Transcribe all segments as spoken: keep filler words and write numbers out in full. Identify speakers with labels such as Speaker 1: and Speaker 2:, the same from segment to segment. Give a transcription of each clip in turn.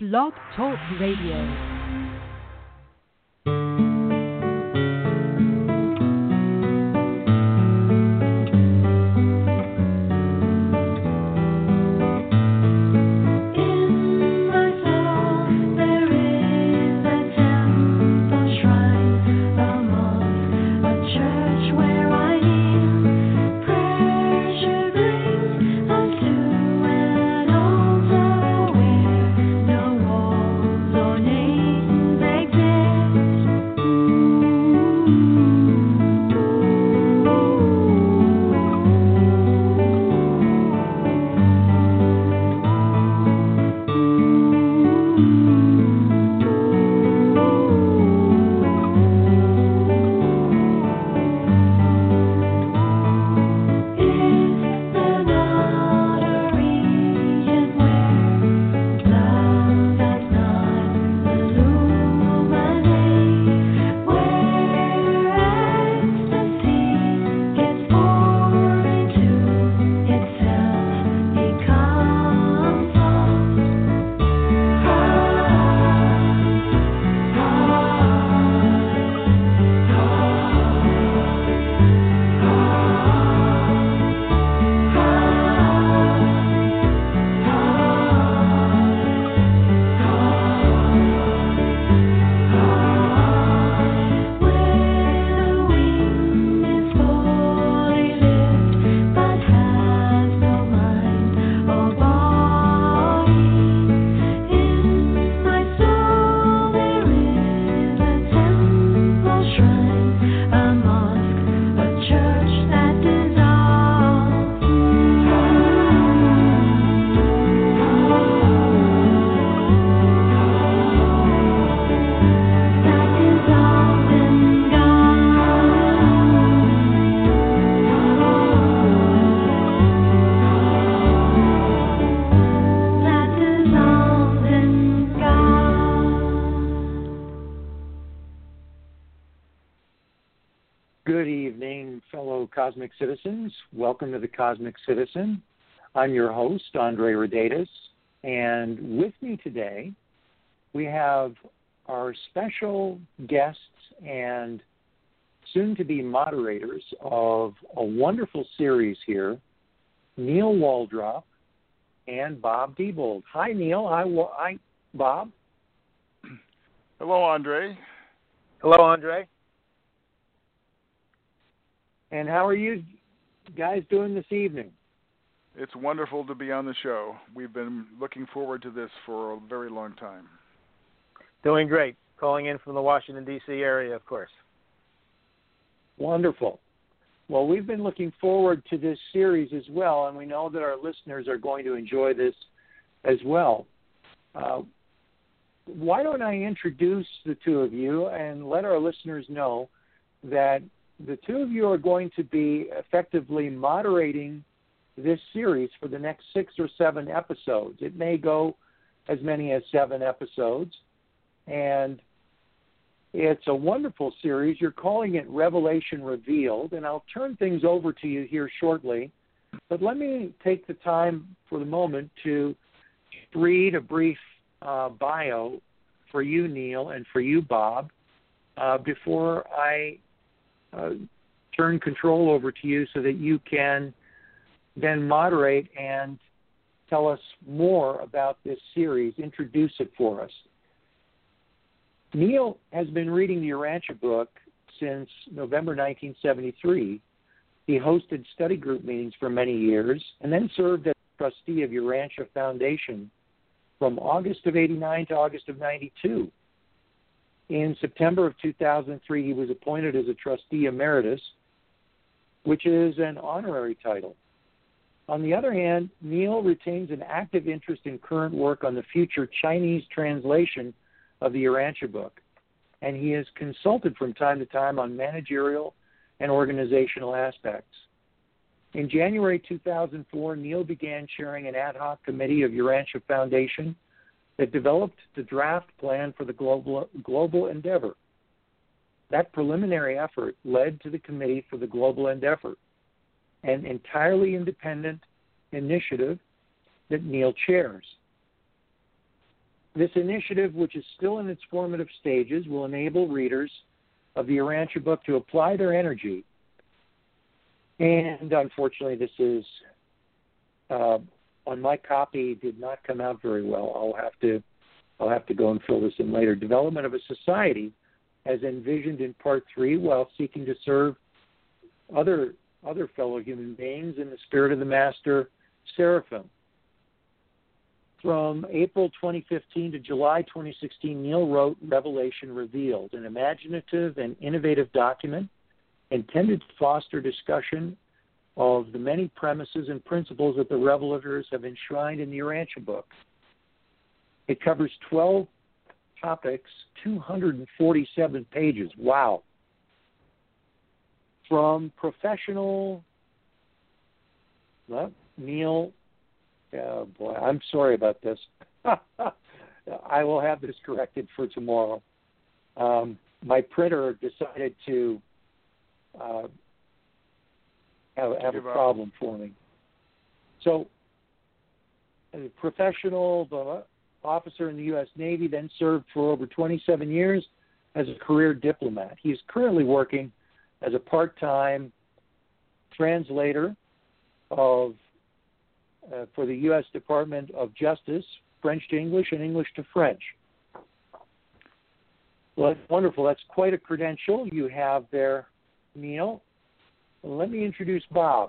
Speaker 1: Blog Talk Radio.
Speaker 2: Cosmic Citizens. Welcome to the Cosmic Citizen. I'm your host, Andre Rodatis, and with me today we have our special guests and soon-to-be moderators of a wonderful series here, Neil Waldrop and Bob Diebold. Hi, Neil. Hi, hi, Bob.
Speaker 3: Hello, Andre.
Speaker 4: Hello, Andre.
Speaker 2: And how are you guys doing this evening?
Speaker 3: It's wonderful to be on the show. We've been looking forward to this for a very long time.
Speaker 4: Doing great. Calling in from the Washington, D C area, of course.
Speaker 2: Wonderful. Well, we've been looking forward to this series as well, and we know that our listeners are going to enjoy this as well. Uh, why don't I introduce the two of you and let our listeners know that the two of you are going to be effectively moderating this series for the next six or seven episodes. It may go as many as seven episodes, and it's a wonderful series. You're calling it Revelation Revealed, and I'll turn things over to you here shortly. But let me take the time for the moment to read a brief uh, bio for you, Neil, and for you, Bob, uh, before I Uh, turn control over to you so that you can then moderate and tell us more about this series, introduce it for us. Neil has been reading the Urantia book since November nineteen seventy-three. He hosted study group meetings for many years and then served as trustee of Urantia Foundation from August of eighty-nine to August of ninety-two. In September of two thousand three, he was appointed as a trustee emeritus, which is an honorary title. On the other hand, Neil retains an active interest in current work on the future Chinese translation of the Urantia book, and he is consulted from time to time on managerial and organizational aspects. In January two thousand four, Neil began chairing an ad hoc committee of Urantia Foundation that developed the draft plan for the global, global endeavor. That preliminary effort led to the Committee for the Global Endeavor, an entirely independent initiative that Neil chairs. This initiative, which is still in its formative stages, will enable readers of the Urantia book to apply their energy. And unfortunately, this is, uh, on my copy, did not come out very well. I'll have to, I'll have to go and fill this in later. Development of a society as envisioned in part three, while seeking to serve other other fellow human beings in the spirit of the Master Seraphim. From April twenty fifteen to July twenty sixteen, Neil wrote Revelation Revealed, an imaginative and innovative document intended to foster discussion of the many premises and principles that the Revelators have enshrined in the Urantia book. It covers twelve topics, two hundred forty-seven pages. Wow. From professional, well, Neil, uh, boy, I'm sorry about this. I will have this corrected for tomorrow. Um, my printer decided to uh, have, have a problem for me. So, a professional uh, officer in the U S Navy, then served for over twenty-seven years as a career diplomat. He is currently working as a part-time translator of uh, for the U S Department of Justice, French to English and English to French. Well, that's wonderful. That's quite a credential you have there, Neil. Let me introduce Bob.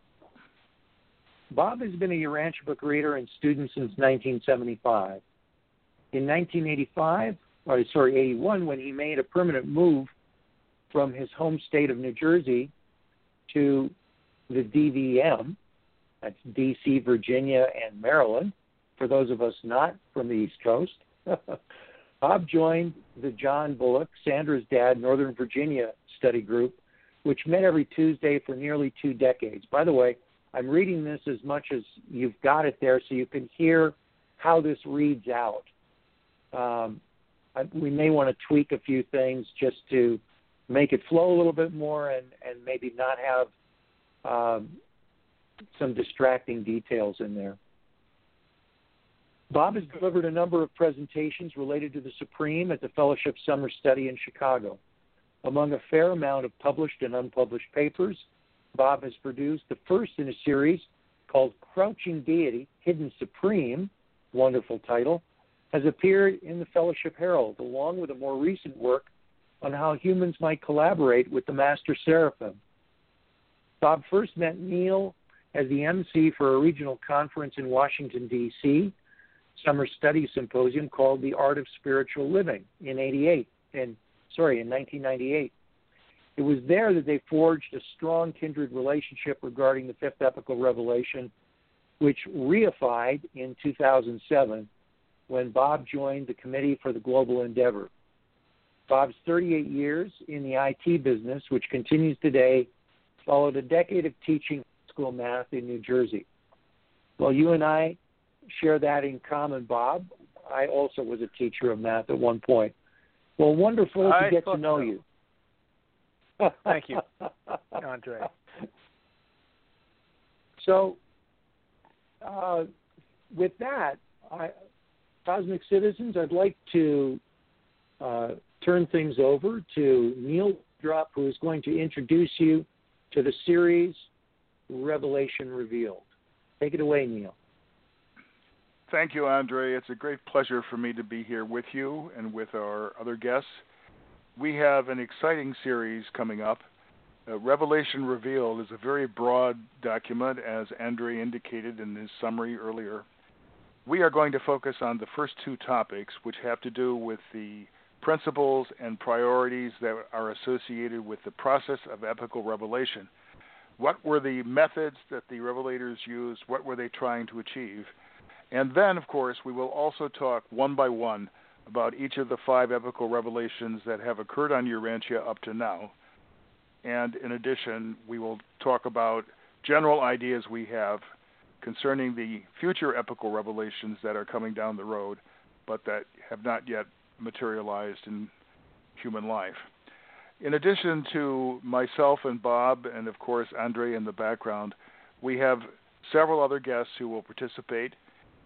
Speaker 2: Bob has been a Urantia book reader and student since nineteen seventy-five. In nineteen eighty-five, or sorry, eighty-one, when he made a permanent move from his home state of New Jersey to the D V M, that's D C, Virginia, and Maryland, for those of us not from the East Coast, Bob joined the John Bullock, Sandra's dad, Northern Virginia study group, which met every Tuesday for nearly two decades. By the way, I'm reading this as much as you've got it there so you can hear how this reads out. Um, I, we may want to tweak a few things just to make it flow a little bit more and, and maybe not have um, some distracting details in there. Bob has delivered a number of presentations related to the Supreme at the Fellowship Summer Study in Chicago. Among a fair amount of published and unpublished papers, Bob has produced the first in a series called Crouching Deity, Hidden Supreme, wonderful title, has appeared in the Fellowship Herald, along with a more recent work on how humans might collaborate with the Master Seraphim. Bob first met Neil as the M C for a regional conference in Washington, D C, summer study symposium called The Art of Spiritual Living in eighty-eight, and sorry, in nineteen ninety-eight. It was there that they forged a strong kindred relationship regarding the fifth epical revelation, which reified in two thousand seven when Bob joined the Committee for the Global Endeavor. Bob's thirty-eight years in the I T business, which continues today, followed a decade of teaching school math in New Jersey. Well, you and I share that in common, Bob. I also was a teacher of math at one point. Well, wonderful
Speaker 4: I
Speaker 2: to get to know
Speaker 4: so.
Speaker 2: you.
Speaker 4: Thank you, Andre.
Speaker 2: So, uh, with that, I, Cosmic Citizens, I'd like to uh, turn things over to Neil Drop, who is going to introduce you to the series Revelation Revealed. Take it away, Neil.
Speaker 3: Thank you, Andre. It's a great pleasure for me to be here with you and with our other guests. We have an exciting series coming up. Uh, Revelation Revealed is a very broad document, as Andre indicated in his summary earlier. We are going to focus on the first two topics, which have to do with the principles and priorities that are associated with the process of epical revelation. What were the methods that the revelators used? What were they trying to achieve? And then, of course, we will also talk one by one about each of the five epical revelations that have occurred on Urantia up to now. And in addition, we will talk about general ideas we have concerning the future epical revelations that are coming down the road, but that have not yet materialized in human life. In addition to myself and Bob, and of course Andre in the background, we have several other guests who will participate.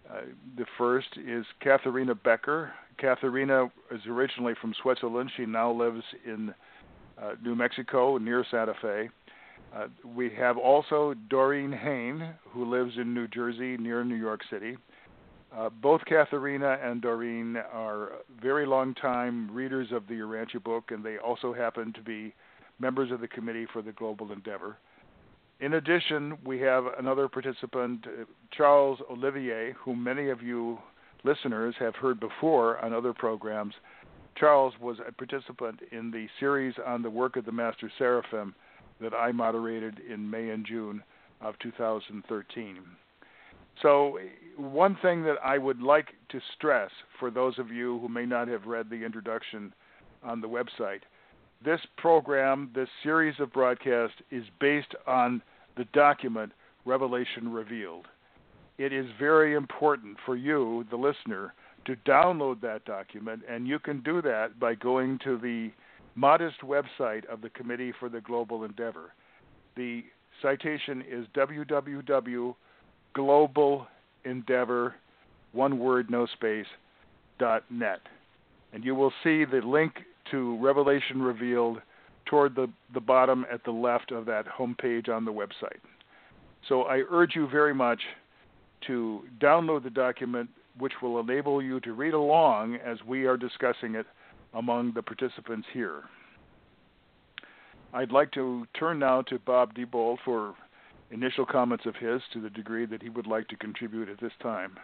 Speaker 3: Uh, the first is Katharina Becker. Katharina is originally from Switzerland. She now lives in uh, New Mexico near Santa Fe. Uh, we have also Doreen Hain, who lives in New Jersey near New York City. Uh, both Katharina and Doreen are very long-time readers of the Urantia book, and they also happen to be members of the Committee for the Global Endeavor. In addition, we have another participant, uh, Charles Olivier, whom many of you listeners have heard before on other programs. Charles was a participant in the series on the work of the Master Seraphim that I moderated in May and June of two thousand thirteen. So one thing that I would like to stress for those of you who may not have read the introduction on the website, this program, this series of broadcasts is based on the document Revelation Revealed. It is very important for you, the listener, to download that document, and you can do that by going to the modest website of the Committee for the Global Endeavor. The citation is w w w dot global endeavor, one word, no space, dot net. And you will see the link to Revelation Revealed toward the, the bottom at the left of that homepage on the website. So I urge you very much to download the document, which will enable you to read along as we are discussing it among the participants here. I'd like to turn now to Bob Diebold for initial comments of his to the degree that he would like to contribute at this time.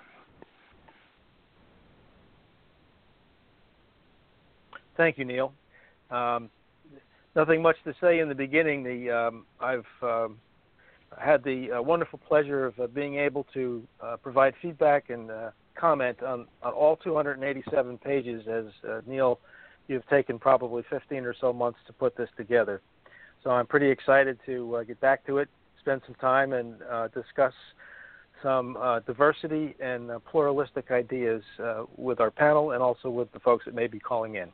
Speaker 4: Thank you, Neil. Um, nothing much to say in the beginning. The um, I've um, had the uh, wonderful pleasure of uh, being able to uh, provide feedback and uh, comment on, on all two hundred eighty-seven pages. As uh, Neil, you've taken probably fifteen or so months to put this together. So I'm pretty excited to uh, get back to it, spend some time, and uh, discuss some uh, diversity and uh, pluralistic ideas uh, with our panel and also with the folks that may be calling in.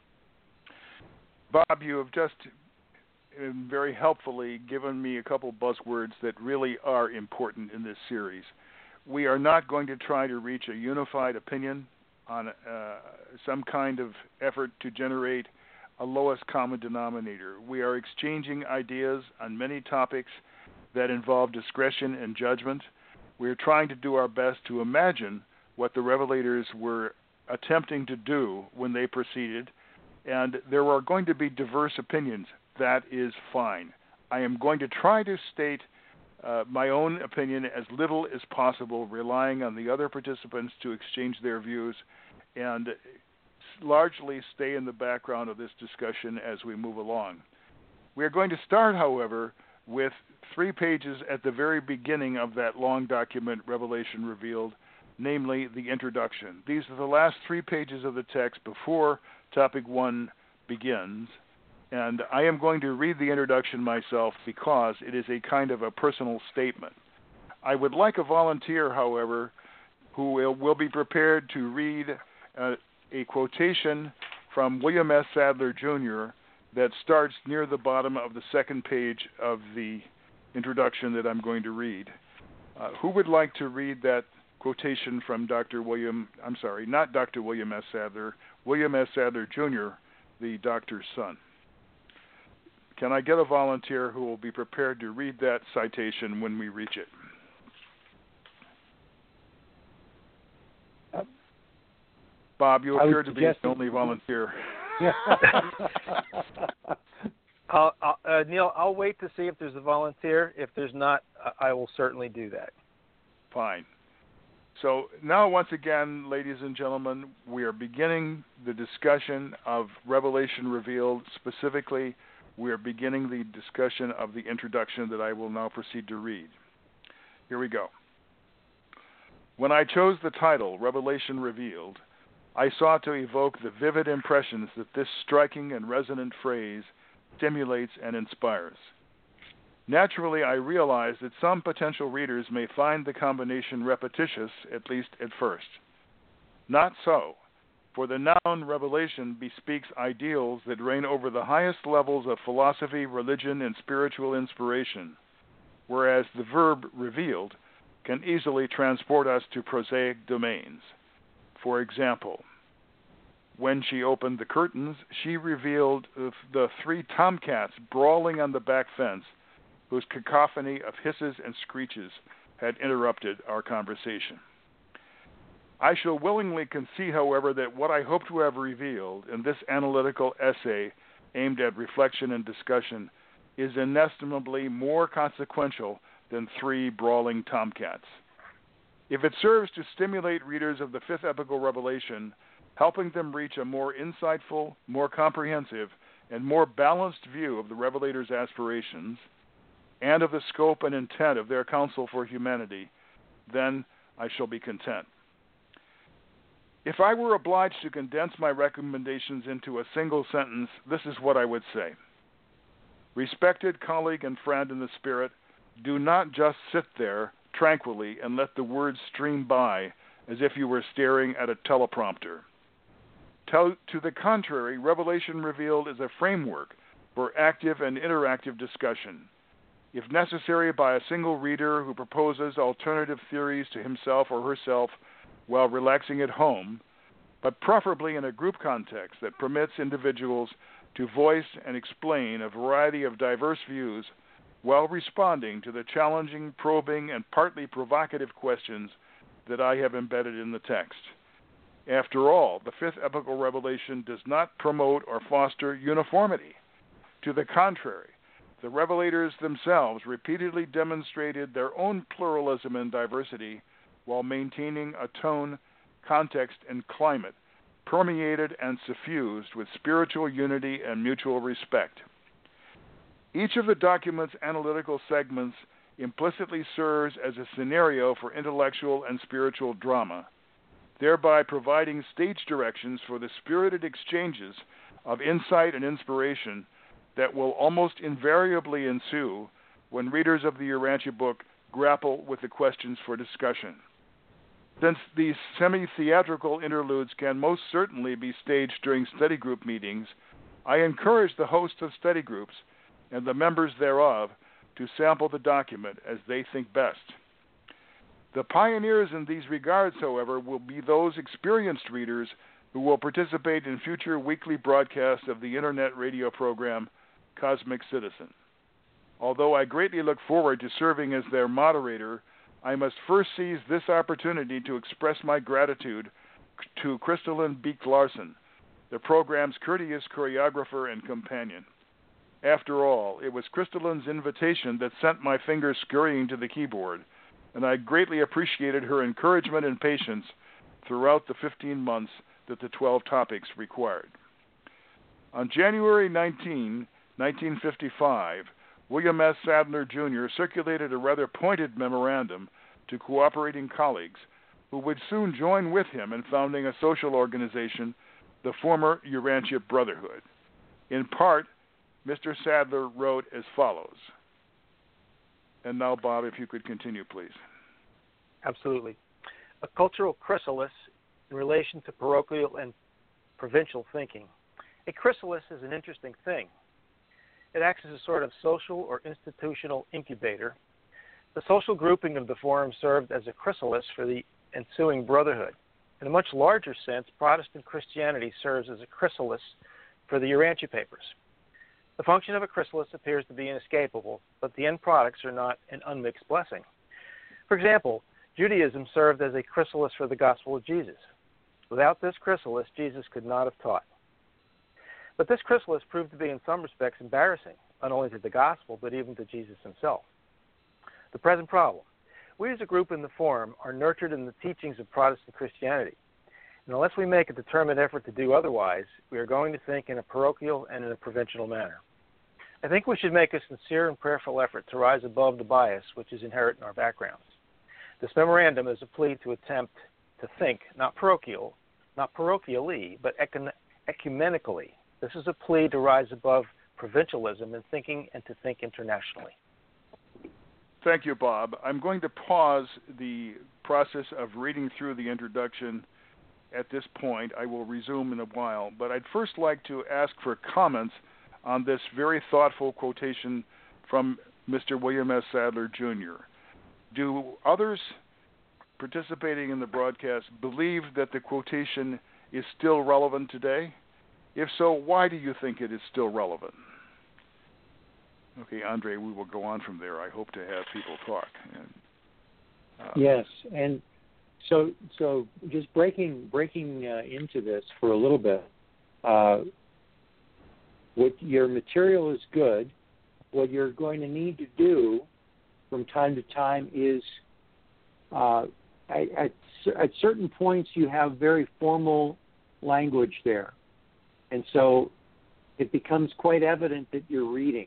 Speaker 3: Bob, you have just very helpfully given me a couple buzzwords that really are important in this series. We are not going to try to reach a unified opinion on uh, some kind of effort to generate a lowest common denominator. We are exchanging ideas on many topics that involve discretion and judgment. We are trying to do our best to imagine what the revelators were attempting to do when they proceeded, and there are going to be diverse opinions. That is fine. I am going to try to state uh, my own opinion as little as possible, relying on the other participants to exchange their views, and largely stay in the background of this discussion as we move along. We are going to start, however, with three pages at the very beginning of that long document, Revelation Revealed, namely the introduction. These are the last three pages of the text before topic one begins, and I am going to read the introduction myself because it is a kind of a personal statement. I would like a volunteer, however, who will, will be prepared to read uh, a quotation from William S. Sadler, Junior that starts near the bottom of the second page of the introduction that I'm going to read. Uh, who would like to read that quotation from Doctor William, I'm sorry, not Doctor William S. Sadler, William S. Sadler, Junior, the doctor's son? Can I get a volunteer who will be prepared to read that citation when we reach it? Bob, you appear to be the only volunteer.
Speaker 4: I'll, I'll, uh, Neil, I'll wait to see if there's a volunteer. If there's not, I will certainly do that.
Speaker 3: Fine. So now, once again, ladies and gentlemen, we are beginning the discussion of Revelation Revealed. Specifically, we are beginning the discussion of the introduction that I will now proceed to read. Here we go. When I chose the title, Revelation Revealed, I sought to evoke the vivid impressions that this striking and resonant phrase stimulates and inspires. Naturally, I realize that some potential readers may find the combination repetitious, at least at first. Not so, for the noun revelation bespeaks ideals that reign over the highest levels of philosophy, religion, and spiritual inspiration, whereas the verb revealed can easily transport us to prosaic domains. For example, when she opened the curtains, she revealed the three tomcats brawling on the back fence, whose cacophony of hisses and screeches had interrupted our conversation. I shall willingly concede, however, that what I hope to have revealed in this analytical essay aimed at reflection and discussion is inestimably more consequential than three brawling tomcats. If it serves to stimulate readers of the fifth epical revelation, helping them reach a more insightful, more comprehensive, and more balanced view of the Revelator's aspirations and of the scope and intent of their counsel for humanity, then I shall be content. If I were obliged to condense my recommendations into a single sentence, this is what I would say. Respected colleague and friend in the Spirit, do not just sit there tranquilly and let the words stream by as if you were staring at a teleprompter. To, to the contrary, Revelation Revealed is a framework for active and interactive discussion, if necessary by a single reader who proposes alternative theories to himself or herself while relaxing at home, but preferably in a group context that permits individuals to voice and explain a variety of diverse views while responding to the challenging, probing, and partly provocative questions that I have embedded in the text. After all, the fifth epical revelation does not promote or foster uniformity. To the contrary, the revelators themselves repeatedly demonstrated their own pluralism and diversity while maintaining a tone, context, and climate permeated and suffused with spiritual unity and mutual respect. Each of the document's analytical segments implicitly serves as a scenario for intellectual and spiritual drama, thereby providing stage directions for the spirited exchanges of insight and inspiration that will almost invariably ensue when readers of the Urantia book grapple with the questions for discussion. Since these semi-theatrical interludes can most certainly be staged during study group meetings, I encourage the hosts of study groups and the members thereof to sample the document as they think best. The pioneers in these regards, however, will be those experienced readers who will participate in future weekly broadcasts of the Internet radio program Cosmic Citizen. Although I greatly look forward to serving as their moderator, I must first seize this opportunity to express my gratitude to Crystalline Beek Larson, the program's courteous choreographer and companion. After all, it was Crystalline's invitation that sent my fingers scurrying to the keyboard, and I greatly appreciated her encouragement and patience throughout the fifteen months that the twelve topics required. On January nineteenth, nineteen fifty-five, William S. Sadler, Junior circulated a rather pointed memorandum to cooperating colleagues who would soon join with him in founding a social organization, the former Urantia Brotherhood. In part, Mister Sadler wrote as follows. And now, Bob, if you could continue, please.
Speaker 4: Absolutely. A cultural chrysalis in relation to parochial and provincial thinking. A chrysalis is an interesting thing. It acts as a sort of social or institutional incubator. The social grouping of the forum served as a chrysalis for the ensuing brotherhood. In a much larger sense, Protestant Christianity serves as a chrysalis for the Urantia papers. The function of a chrysalis appears to be inescapable, but the end products are not an unmixed blessing. For example, Judaism served as a chrysalis for the gospel of Jesus. Without this chrysalis, Jesus could not have taught. But this chrysalis proved to be in some respects embarrassing, not only to the gospel, but even to Jesus himself. The present problem. We as a group in the forum are nurtured in the teachings of Protestant Christianity. And unless we make a determined effort to do otherwise, we are going to think in a parochial and in a provincial manner. I think we should make a sincere and prayerful effort to rise above the bias which is inherent in our backgrounds. This memorandum is a plea to attempt to think not parochial, not parochially, but econ- ecumenically. This is a plea to rise above provincialism in thinking and to think internationally.
Speaker 3: Thank you, Bob. I'm going to pause the process of reading through the introduction at this point. I will resume in a while, but I'd first like to ask for comments on this very thoughtful quotation from Mister William S. Sadler, Junior do others participating in the broadcast believe that the quotation is still relevant today? If so, why do you think it is still relevant? Okay, Andre, we will go on from there. I hope to have people talk. And, uh,
Speaker 2: yes, and so so just breaking breaking uh, into this for a little bit. Uh, what your material is good. What you're going to need to do from time to time is uh, at, at, at certain points you have very formal language there. And so it becomes quite evident that you're reading.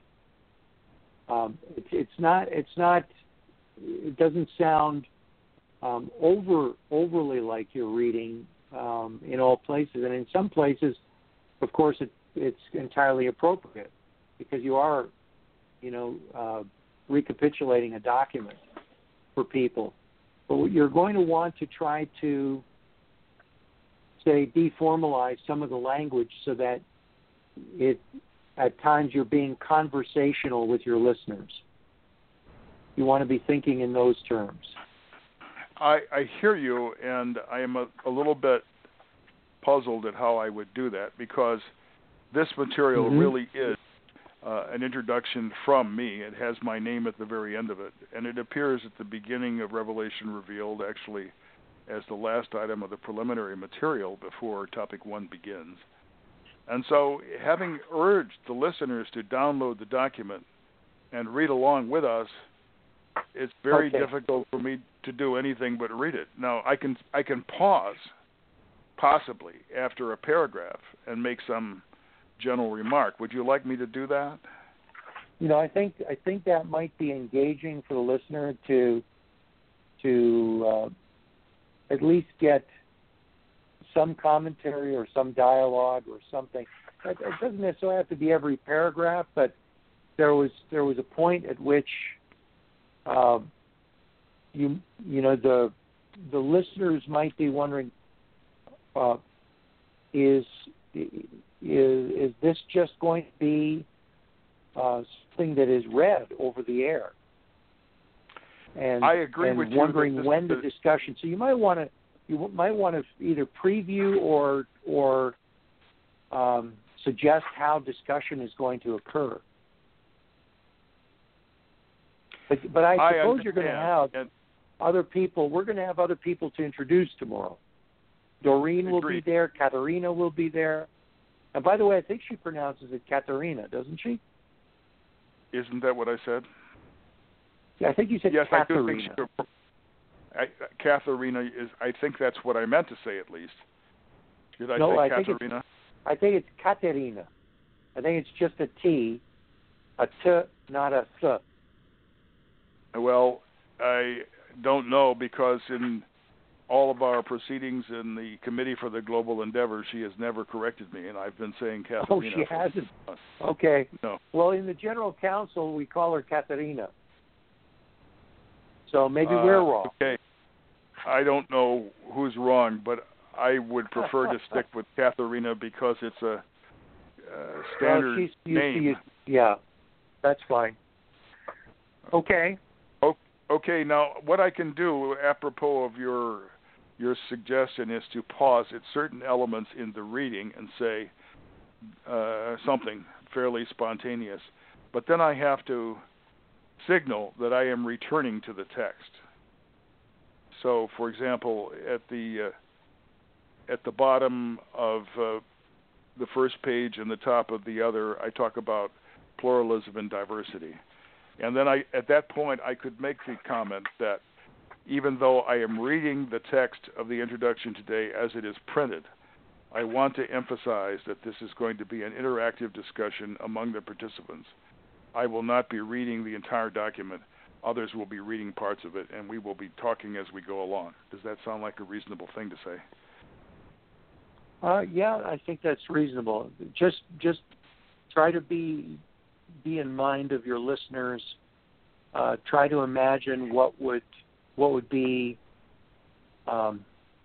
Speaker 2: Um, it, it's not, it's not, it doesn't sound um, over overly like you're reading um, in all places. And in some places, of course, it, it's entirely appropriate because you are, you know, uh, recapitulating a document for people. But you're going to want to try to, say, deformalize some of the language so that it, at times you're being conversational with your listeners. You want to be thinking in those terms.
Speaker 3: I, I hear you, and I am a, a little bit puzzled at how I would do that because this material
Speaker 2: mm-hmm.
Speaker 3: really is Uh, an introduction from me. It has my name at the very end of it, and it appears at the beginning of Revelation Revealed, actually, as the last item of the preliminary material before topic one begins. And so, having urged the listeners to download the document and read along with us, it's very
Speaker 2: okay.
Speaker 3: difficult for me to do anything but read it. Now, I can I can pause, possibly, after a paragraph and make some general remark. Would you like me to do that?
Speaker 2: You know, I think I think that might be engaging for the listener to to uh, at least get some commentary or some dialogue or something. It, it doesn't necessarily have to be every paragraph, but there was there was a point at which uh, you you know the the listeners might be wondering uh, is. Is, is this just going to be uh, something that is read over the air? And
Speaker 3: I agree
Speaker 2: and
Speaker 3: with
Speaker 2: wondering
Speaker 3: you. Wondering
Speaker 2: when the discussion. So you might want to you might want to either preview or or um, suggest how discussion is going to occur. But, but I
Speaker 3: I
Speaker 2: suppose you're going to have
Speaker 3: and
Speaker 2: other people. We're going to have other people to introduce tomorrow. Doreen will
Speaker 3: agreed.
Speaker 2: be there. Katerina will be there. And by the way, I think she pronounces it Katerina, doesn't she?
Speaker 3: Isn't that what I said?
Speaker 2: Yeah, I think you said
Speaker 3: yes,
Speaker 2: Katerina.
Speaker 3: I do think she, I, Katharina is. I think that's what I meant to say at least. Did I
Speaker 2: no,
Speaker 3: say
Speaker 2: I
Speaker 3: Katerina?
Speaker 2: think it's, I think it's Katerina. I think it's just a T, a T, not a Th.
Speaker 3: Well, I don't know because in all of our proceedings in the Committee for the Global Endeavor, she has never corrected me, and I've been saying Katerina.
Speaker 2: Oh, she hasn't? Okay.
Speaker 3: No.
Speaker 2: Well, in the General Council, we call her Katerina. So maybe
Speaker 3: uh,
Speaker 2: we're wrong.
Speaker 3: Okay. I don't know who's wrong, but I would prefer to stick with Katharina because it's a uh, standard
Speaker 2: well, she's used
Speaker 3: name.
Speaker 2: To use, yeah, that's fine. Okay.
Speaker 3: Okay, now what I can do, apropos of your your suggestion, is to pause at certain elements in the reading and say uh, something fairly spontaneous. But then I have to signal that I am returning to the text. So, for example, at the uh, at the bottom of uh, the first page and the top of the other, I talk about pluralism and diversity. And then I, at that point, I could make the comment that even though I am reading the text of the introduction today as it is printed, I want to emphasize that this is going to be an interactive discussion among the participants. I will not be reading the entire document. Others will be reading parts of it, and we will be talking as we go along. Does that sound like a reasonable thing to say?
Speaker 2: Uh, yeah, I think that's reasonable. Just just try to be be in mind of your listeners. Uh, try to imagine what would what would be um,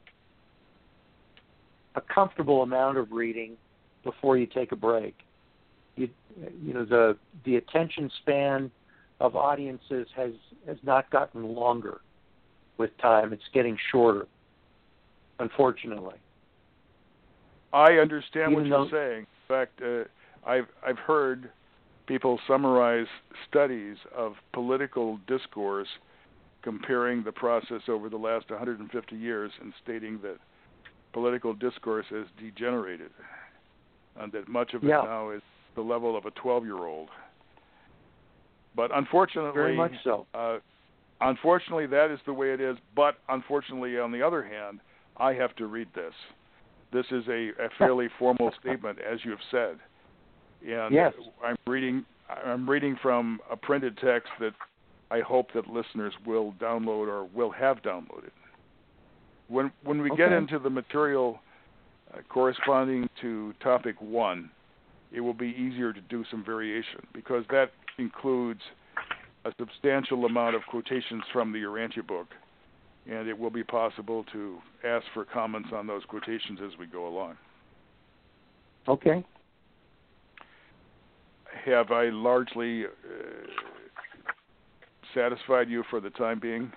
Speaker 2: a comfortable amount of reading before you take a break. You you know the the attention span of audiences has, has not gotten longer with time. It's getting shorter, unfortunately.
Speaker 3: I understand
Speaker 2: Even
Speaker 3: what
Speaker 2: though,
Speaker 3: you're saying. In fact, uh, I've I've heard people summarize studies of political discourse comparing the process over the last one hundred fifty years and stating that political discourse has degenerated and that much of it
Speaker 2: yeah.
Speaker 3: now is the level of a twelve-year-old. But unfortunately,
Speaker 2: very much so.
Speaker 3: Uh, unfortunately, that is the way it is. But unfortunately, on the other hand, I have to read this. This is a, a fairly formal statement, as you have said. And
Speaker 2: yes.
Speaker 3: I'm reading. I'm reading from a printed text that I hope that listeners will download or will have downloaded. When when we
Speaker 2: okay.
Speaker 3: get into the material uh, corresponding to topic one, it will be easier to do some variation because that includes a substantial amount of quotations from the Urantia book, and it will be possible to ask for comments on those quotations as we go along.
Speaker 2: Okay.
Speaker 3: Have I largely uh, satisfied you for the time being?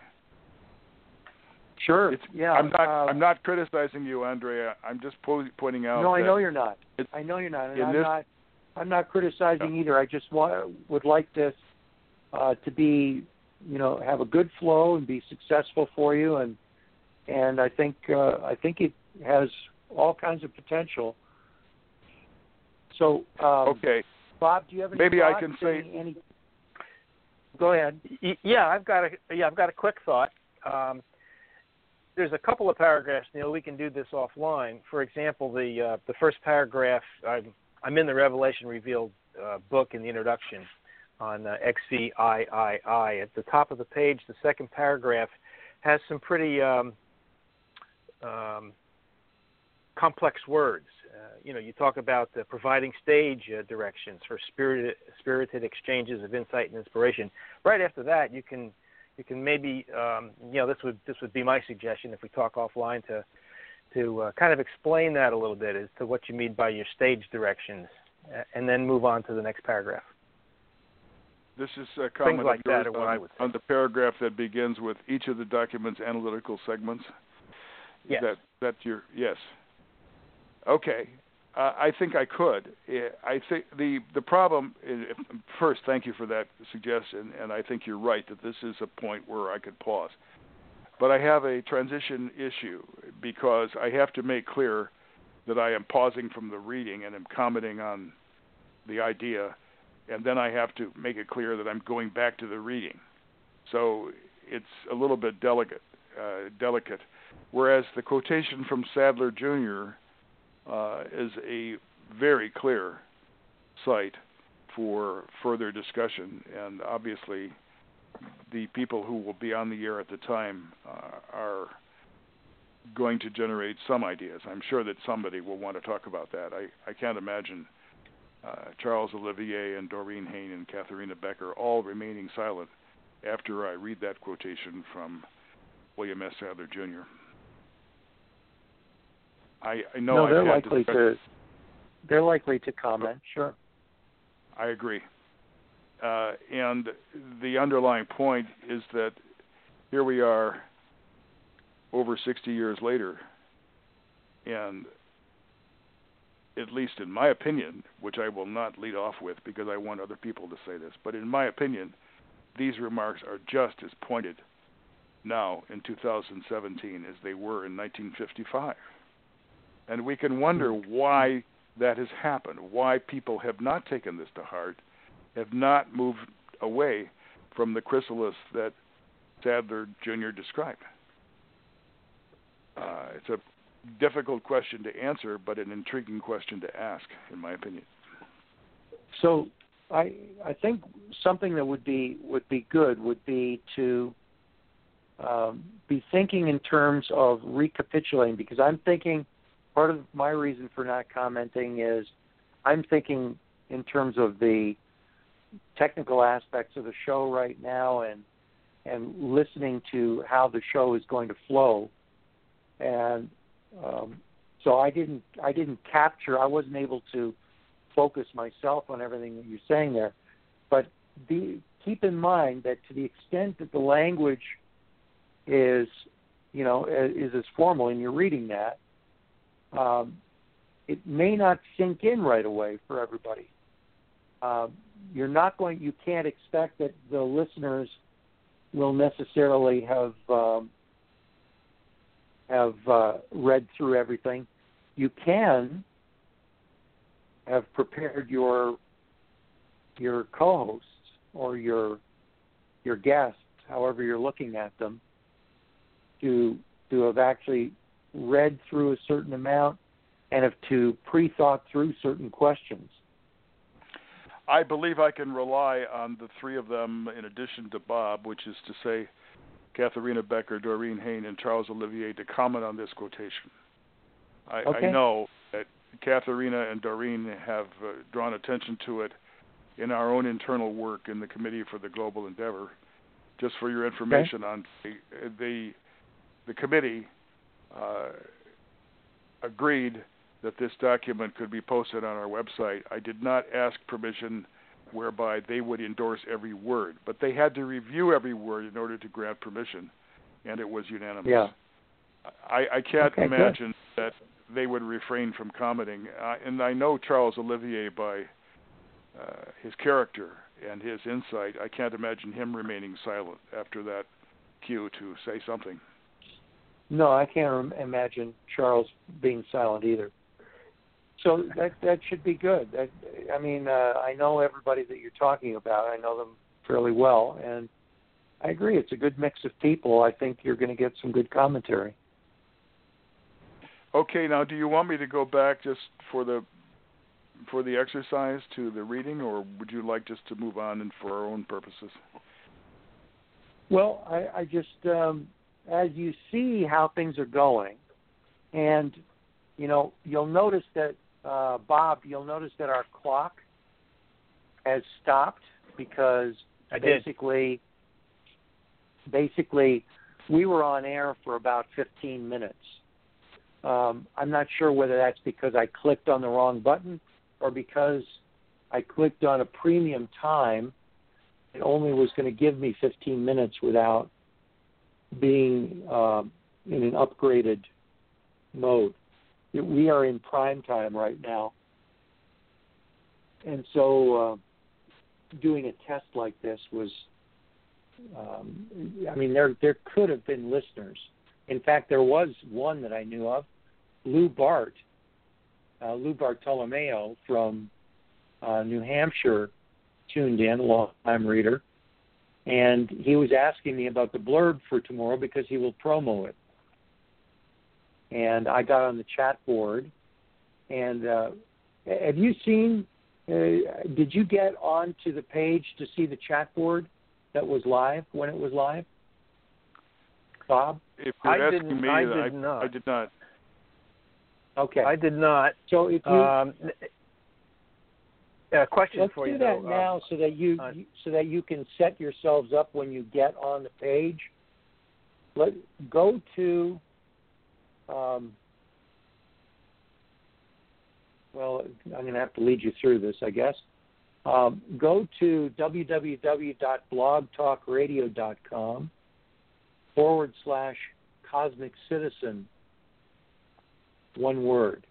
Speaker 2: Sure.
Speaker 3: It's,
Speaker 2: yeah.
Speaker 3: I'm not.
Speaker 2: Uh,
Speaker 3: I'm not criticizing you, Andrea. I'm just po- pointing out.
Speaker 2: No, I
Speaker 3: that
Speaker 2: know you're not.
Speaker 3: it,
Speaker 2: I know you're not. And
Speaker 3: in
Speaker 2: I'm
Speaker 3: this,
Speaker 2: not. I'm not criticizing
Speaker 3: no.
Speaker 2: either. I just want, would like this uh, to be, you know, have a good flow and be successful for you, and and I think uh, I think it has all kinds of potential. So, um,
Speaker 3: okay,
Speaker 2: Bob, do you have any
Speaker 3: maybe I
Speaker 2: thoughts?
Speaker 3: can say.
Speaker 2: Any, any... Go ahead.
Speaker 4: Yeah, I've got a yeah, I've got a quick thought. Um, there's a couple of paragraphs, Neil. We can do this offline. For example, the uh, the first paragraph. I'm I'm in the Revelation Revealed uh, book in the introduction on uh, X V I I I. At the top of the page, the second paragraph has some pretty um, um, complex words. Uh, you know, you talk about uh, providing stage uh, directions for spirited, spirited exchanges of insight and inspiration. Right after that, you can you can maybe um, you know this would this would be my suggestion if we talk offline to to uh, kind of explain that a little bit as to what you mean by your stage directions, uh, and then move on to the next paragraph.
Speaker 3: This is a comment
Speaker 4: Things like
Speaker 3: of yours
Speaker 4: that are what
Speaker 3: on,
Speaker 4: I would say.
Speaker 3: on the paragraph that begins with each of the document's analytical segments. Is
Speaker 4: Yes.
Speaker 3: that that your yes? Okay, uh, I think I could. I think the the problem is, first, thank you for that suggestion, and I think you're right that this is a point where I could pause. But I have a transition issue because I have to make clear that I am pausing from the reading and am commenting on the idea, and then I have to make it clear that I'm going back to the reading. So it's a little bit delicate, uh, delicate. Whereas the quotation from Sadler Junior Uh, is a very clear site for further discussion, and obviously the people who will be on the air at the time uh, are going to generate some ideas. I'm sure that somebody will want to talk about that. I, I can't imagine uh, Charles Olivier and Doreen Hain and Katharina Becker all remaining silent after I read that quotation from William S. Sadler Junior I, I know
Speaker 2: no,
Speaker 3: I've
Speaker 2: they're
Speaker 3: had
Speaker 2: likely
Speaker 3: discussion.
Speaker 2: to. They're likely to comment. Sure.
Speaker 3: I agree. Uh, and the underlying point is that here we are, over sixty years later, and at least in my opinion, which I will not lead off with because I want other people to say this, but in my opinion, these remarks are just as pointed now in two thousand seventeen as they were in nineteen fifty-five. And we can wonder why that has happened, why people have not taken this to heart, have not moved away from the chrysalis that Sadler Junior described. Uh, it's a difficult question to answer, but an intriguing question to ask, in my opinion.
Speaker 2: So I I think something that would be would be good would be to um, be thinking in terms of recapitulating, because I'm thinking part of my reason for not commenting is I'm thinking in terms of the technical aspects of the show right now and and listening to how the show is going to flow. And um, so I didn't I didn't capture, I wasn't able to focus myself on everything that you're saying there. But the, keep in mind that to the extent that the language is, you know, is as formal, and you're reading that, um, it may not sink in right away for everybody. Uh, you're not going. You can't expect that the listeners will necessarily have um, have uh, read through everything. You can have prepared your your co-hosts or your your guests, however you're looking at them, to to have actually read through a certain amount and have to pre-thought through certain questions.
Speaker 3: I believe I can rely on the three of them in addition to Bob, which is to say Katharina Becker, Doreen Hain, and Charles Olivier, to comment on this quotation. I,
Speaker 2: Okay.
Speaker 3: I know that Katharina and Doreen have uh, drawn attention to it in our own internal work in the Committee for the Global Endeavor. Just for your information,
Speaker 2: Okay.
Speaker 3: on the, the the committee uh, agreed that this document could be posted on our website. I did not ask permission whereby they would endorse every word, but they had to review every word in order to grant permission, and it was unanimous.
Speaker 2: Yeah.
Speaker 3: I, I can't
Speaker 2: Okay,
Speaker 3: imagine that they would refrain from commenting, uh, and I know Charles Olivier by uh, his character and his insight. I can't imagine him remaining silent after that cue to say something.
Speaker 2: No, I can't imagine Charles being silent either. So that that should be good. That, I mean, uh, I know everybody that you're talking about. I know them fairly well, and I agree. It's a good mix of people. I think you're going to get some good commentary.
Speaker 3: Okay, now do you want me to go back just for the for the exercise to the reading, or would you like just to move on and for our own purposes?
Speaker 2: Well, I, I just, um, as you see how things are going, and, you know, you'll notice that, uh, Bob, you'll notice that our clock has stopped because
Speaker 4: I did.
Speaker 2: basically, basically, we were on air for about fifteen minutes. Um, I'm not sure whether that's because I clicked on the wrong button or because I clicked on a premium time. It only was going to give me fifteen minutes without being uh, in an upgraded mode. We are in prime time right now. And so uh, doing a test like this was, um, I mean, there there could have been listeners. In fact, there was one that I knew of, Lou Bart, uh, Lou Bartolomeo from uh, New Hampshire, tuned in, a long-time reader, and he was asking me about the blurb for tomorrow because he will promo it. And I got on the chat board, and uh, have you seen, uh, did you get onto the page to see the chat board that was live, when it was live? Bob?
Speaker 3: If you're
Speaker 4: I
Speaker 3: asking
Speaker 4: didn't-
Speaker 3: me,
Speaker 4: I
Speaker 3: I,
Speaker 4: did not.
Speaker 3: I did not.
Speaker 2: Okay.
Speaker 4: I did not.
Speaker 2: So if you...
Speaker 4: Um, a question
Speaker 2: Let's
Speaker 4: for
Speaker 2: do
Speaker 4: you,
Speaker 2: that
Speaker 4: though.
Speaker 2: now,
Speaker 4: Um,
Speaker 2: so that you
Speaker 4: uh,
Speaker 2: so that you can set yourselves up when you get on the page. Let go to. Um, well, I'm going to have to lead you through this, I guess. Um, go to www.blogtalkradio.com forward slash Cosmic Citizen. One word.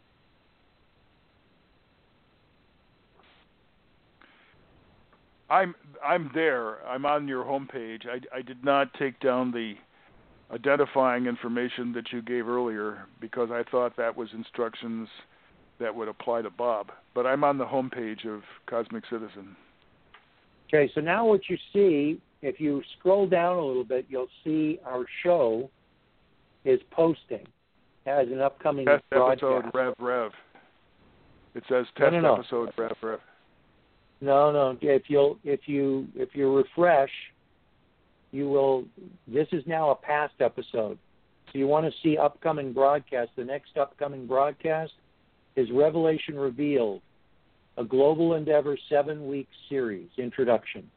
Speaker 3: I'm I'm there. I'm on your homepage. I, I did not take down the identifying information that you gave earlier because I thought that was instructions that would apply to Bob. But I'm on the homepage of Cosmic Citizen.
Speaker 2: Okay, so now what you see, if you scroll down a little bit, you'll see our show is posting as an upcoming
Speaker 3: Test
Speaker 2: broadcast.
Speaker 3: episode Rev Rev. It says
Speaker 2: No,
Speaker 3: test
Speaker 2: no, no.
Speaker 3: episode Rev Rev.
Speaker 2: No, no. If you'll, if you, if you refresh, you will. This is now a past episode. So you want to see upcoming broadcast. The next upcoming broadcast is Revelation Revealed, a Global Endeavor seven-week series introduction.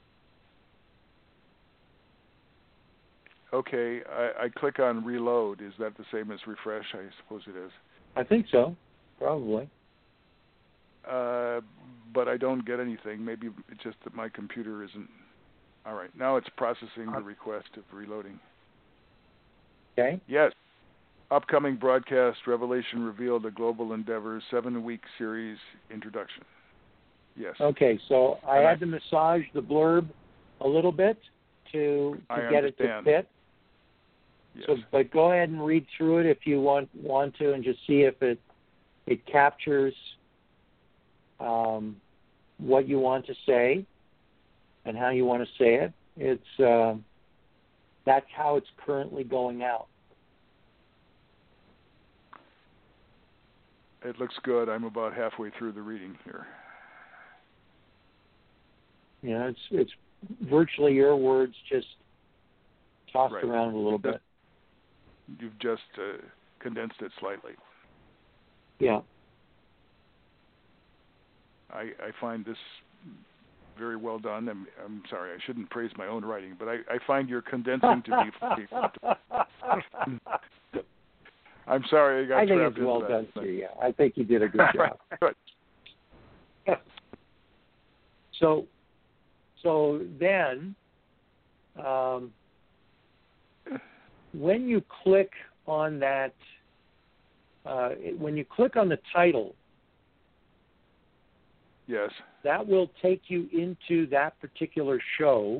Speaker 3: Okay, I, I click on reload. Is that the same as refresh? I suppose it is.
Speaker 2: I think so, probably.
Speaker 3: Uh, but I don't get anything. Maybe it's just that my computer isn't. All right, now it's processing the request of reloading.
Speaker 2: Okay.
Speaker 3: Yes. Upcoming broadcast, Revelation Revealed, a Global Endeavor, seven-week series introduction. Yes.
Speaker 2: Okay, so I
Speaker 3: And
Speaker 2: had
Speaker 3: I,
Speaker 2: to massage the blurb a little bit to, to
Speaker 3: I
Speaker 2: get
Speaker 3: understand.
Speaker 2: it to fit.
Speaker 3: Yes.
Speaker 2: So, but go ahead and read through it if you want want to, and just see if it it captures um, what you want to say and how you want to say it. It's uh, that's how it's currently going out.
Speaker 3: It looks good. I'm about halfway through the reading here.
Speaker 2: You know, it's it's virtually your words just tossed
Speaker 3: Right.
Speaker 2: around a little bit.
Speaker 3: You've just uh, condensed it slightly.
Speaker 2: Yeah.
Speaker 3: I, I find this very well done. I'm, I'm sorry, I shouldn't praise my own writing, but I, I find your condensing to be. I'm sorry, I got
Speaker 2: I think
Speaker 3: trapped
Speaker 2: it's well
Speaker 3: into
Speaker 2: done,
Speaker 3: that.
Speaker 2: too. Yeah, I think you did a good job.
Speaker 3: Good.
Speaker 2: So, so then, um, when you click on that, uh, when you click on the title,
Speaker 3: Yes.
Speaker 2: that will take you into that particular show.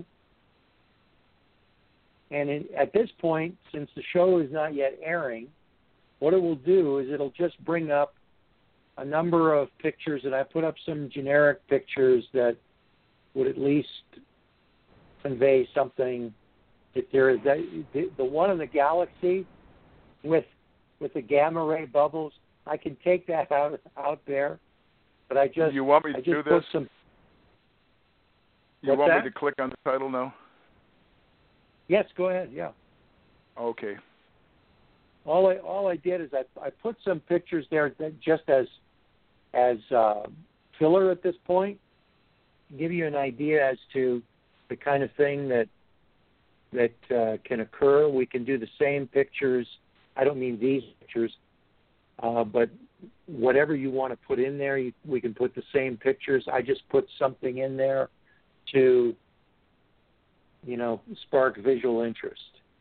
Speaker 2: And in, at this point, since the show is not yet airing, what it will do is it'll just bring up a number of pictures, and I put up some generic pictures that would at least convey something. If there is that, the, the one in the galaxy with with the gamma ray bubbles, I can take that out out there, but I just
Speaker 3: you want me to
Speaker 2: I just
Speaker 3: do
Speaker 2: put
Speaker 3: this?
Speaker 2: some.
Speaker 3: You
Speaker 2: What's
Speaker 3: want
Speaker 2: that?
Speaker 3: me to click on the title now?
Speaker 2: Yes, go ahead. Yeah.
Speaker 3: Okay.
Speaker 2: All I all I did is I I put some pictures there that just as as uh, filler at this point, give you an idea as to the kind of thing that that uh, can occur. We can do the same pictures. I don't mean these pictures, uh, but whatever you want to put in there, you, we can put the same pictures. I just put something in there to, you know, spark visual interest.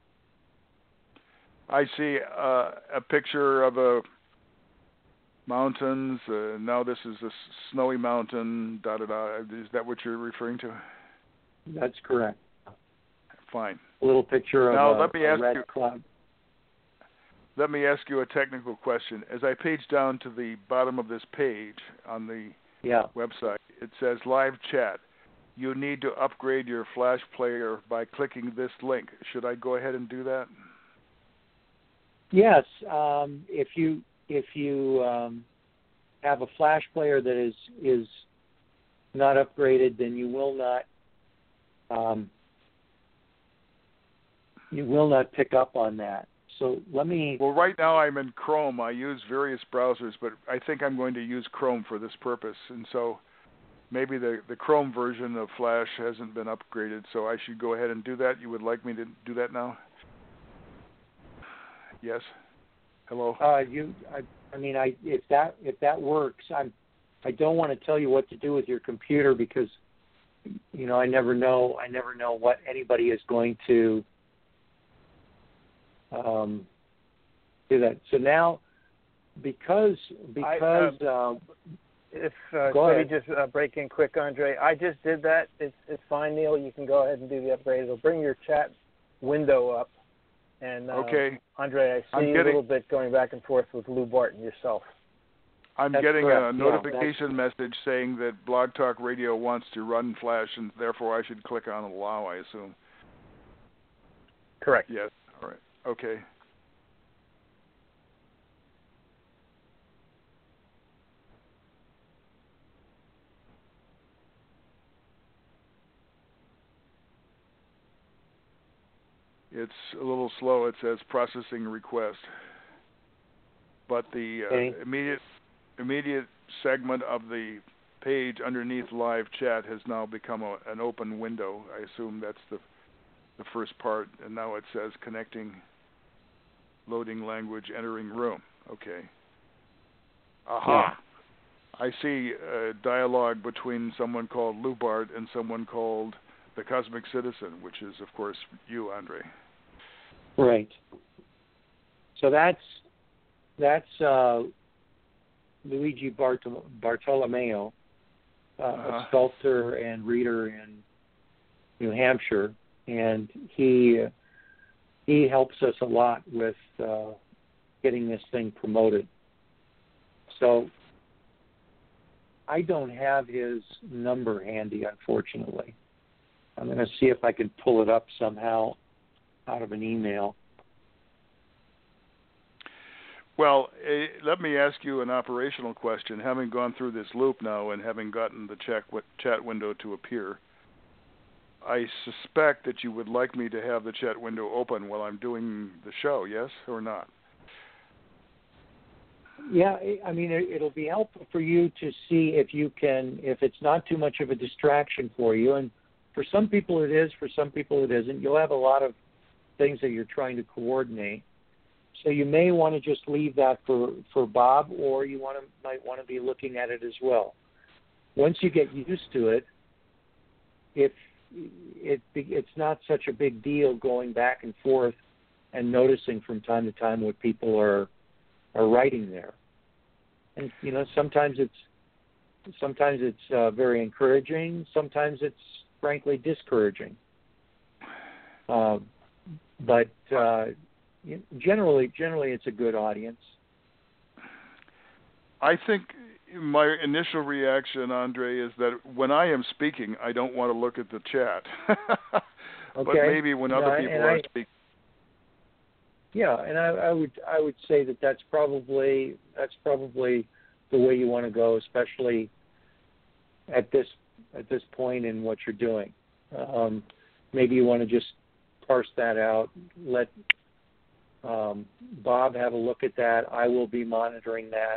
Speaker 3: I see uh, a picture of a mountains. Uh, now this is a s- snowy mountain. Da da da. Is that what you're referring to?
Speaker 2: That's correct.
Speaker 3: Fine.
Speaker 2: A little picture of
Speaker 3: Now
Speaker 2: a,
Speaker 3: let me
Speaker 2: a
Speaker 3: ask
Speaker 2: red
Speaker 3: you.
Speaker 2: cloud.
Speaker 3: Let me ask you a technical question. As I page down to the bottom of this page on the
Speaker 2: Yeah.
Speaker 3: website, it says live chat. You need to upgrade your Flash player by clicking this link. Should I go ahead and do that?
Speaker 2: Yes. Um, if you if you um, have a Flash player that is is not upgraded, then you will not um, you will not pick up on that. So let me.
Speaker 3: Well, right now I'm in Chrome. I use various browsers, but I think I'm going to use Chrome for this purpose. And so maybe the, the Chrome version of Flash hasn't been upgraded, so I should go ahead and do that. You would like me to do that now? Yes? Hello?
Speaker 2: Uh, you. I, I mean, I if that if that works, I'm. I don't want to tell you what to do with your computer because, you know, I never know. I never know what anybody is going to. Um, do that. So now, because because
Speaker 4: I, uh,
Speaker 2: uh,
Speaker 4: If uh,
Speaker 2: Go
Speaker 4: let me
Speaker 2: ahead.
Speaker 4: just uh, break in quick, Andre. I just did that. It's it's fine, Neil. You can go ahead and do the upgrade. It'll bring your chat window up. And uh,
Speaker 3: Okay.
Speaker 4: Andre, I see
Speaker 3: I'm
Speaker 4: a
Speaker 3: getting-
Speaker 4: little bit going back and forth with Lou Barton yourself.
Speaker 3: I'm
Speaker 2: That's
Speaker 3: getting
Speaker 2: correct.
Speaker 3: a
Speaker 2: Yeah,
Speaker 3: notification message saying that Blog Talk Radio wants to run Flash, and therefore I should click on Allow, I assume.
Speaker 4: Correct.
Speaker 3: Yes. All right. Okay. It's a little slow. It says processing request. But the uh,
Speaker 2: Okay.
Speaker 3: immediate immediate segment of the page underneath live chat has now become a, an open window. I assume that's the the first part, and now it says connecting, loading language, entering room. Okay. Aha.
Speaker 2: Yeah.
Speaker 3: I see a dialogue between someone called Lubart and someone called the Cosmic Citizen, which is, of course, you, Andre.
Speaker 2: Right. So that's that's uh, Luigi Bartol- Bartolomeo, uh, uh-huh. a sculptor and reader in New Hampshire, and he he helps us a lot with uh, getting this thing promoted. So I don't have his number handy, unfortunately. I'm going to see if I can pull it up somehow out of an email.
Speaker 3: Well, uh, let me ask you an operational question. Having gone through this loop now and having gotten the chat, chat window to appear, I suspect that you would like me to have the chat window open while I'm doing the show, yes or not?
Speaker 2: Yeah, I mean, it'll be helpful for you to see if you can, if it's not too much of a distraction for you. And for some people it is, for some people it isn't. You'll have a lot of things that you're trying to coordinate. So you may want to just leave that for, for Bob, or you want to might want to be looking at it as well. Once you get used to it, if it it's not such a big deal going back and forth and noticing from time to time what people are are writing there. And you know, sometimes it's sometimes it's uh, very encouraging. Sometimes it's frankly discouraging. Uh, but uh, generally, generally, it's a good audience.
Speaker 3: I think my initial reaction, Andre, is that when I am speaking, I don't want to look at the chat.
Speaker 2: Okay.
Speaker 3: But maybe when other
Speaker 2: no,
Speaker 3: people are
Speaker 2: I,
Speaker 3: speaking.
Speaker 2: Yeah, and I, I would I would say that that's probably that's probably the way you want to go, especially at this at this point in what you're doing. Um, maybe you want to just parse that out. Let um, Bob have a look at that. I will be monitoring that.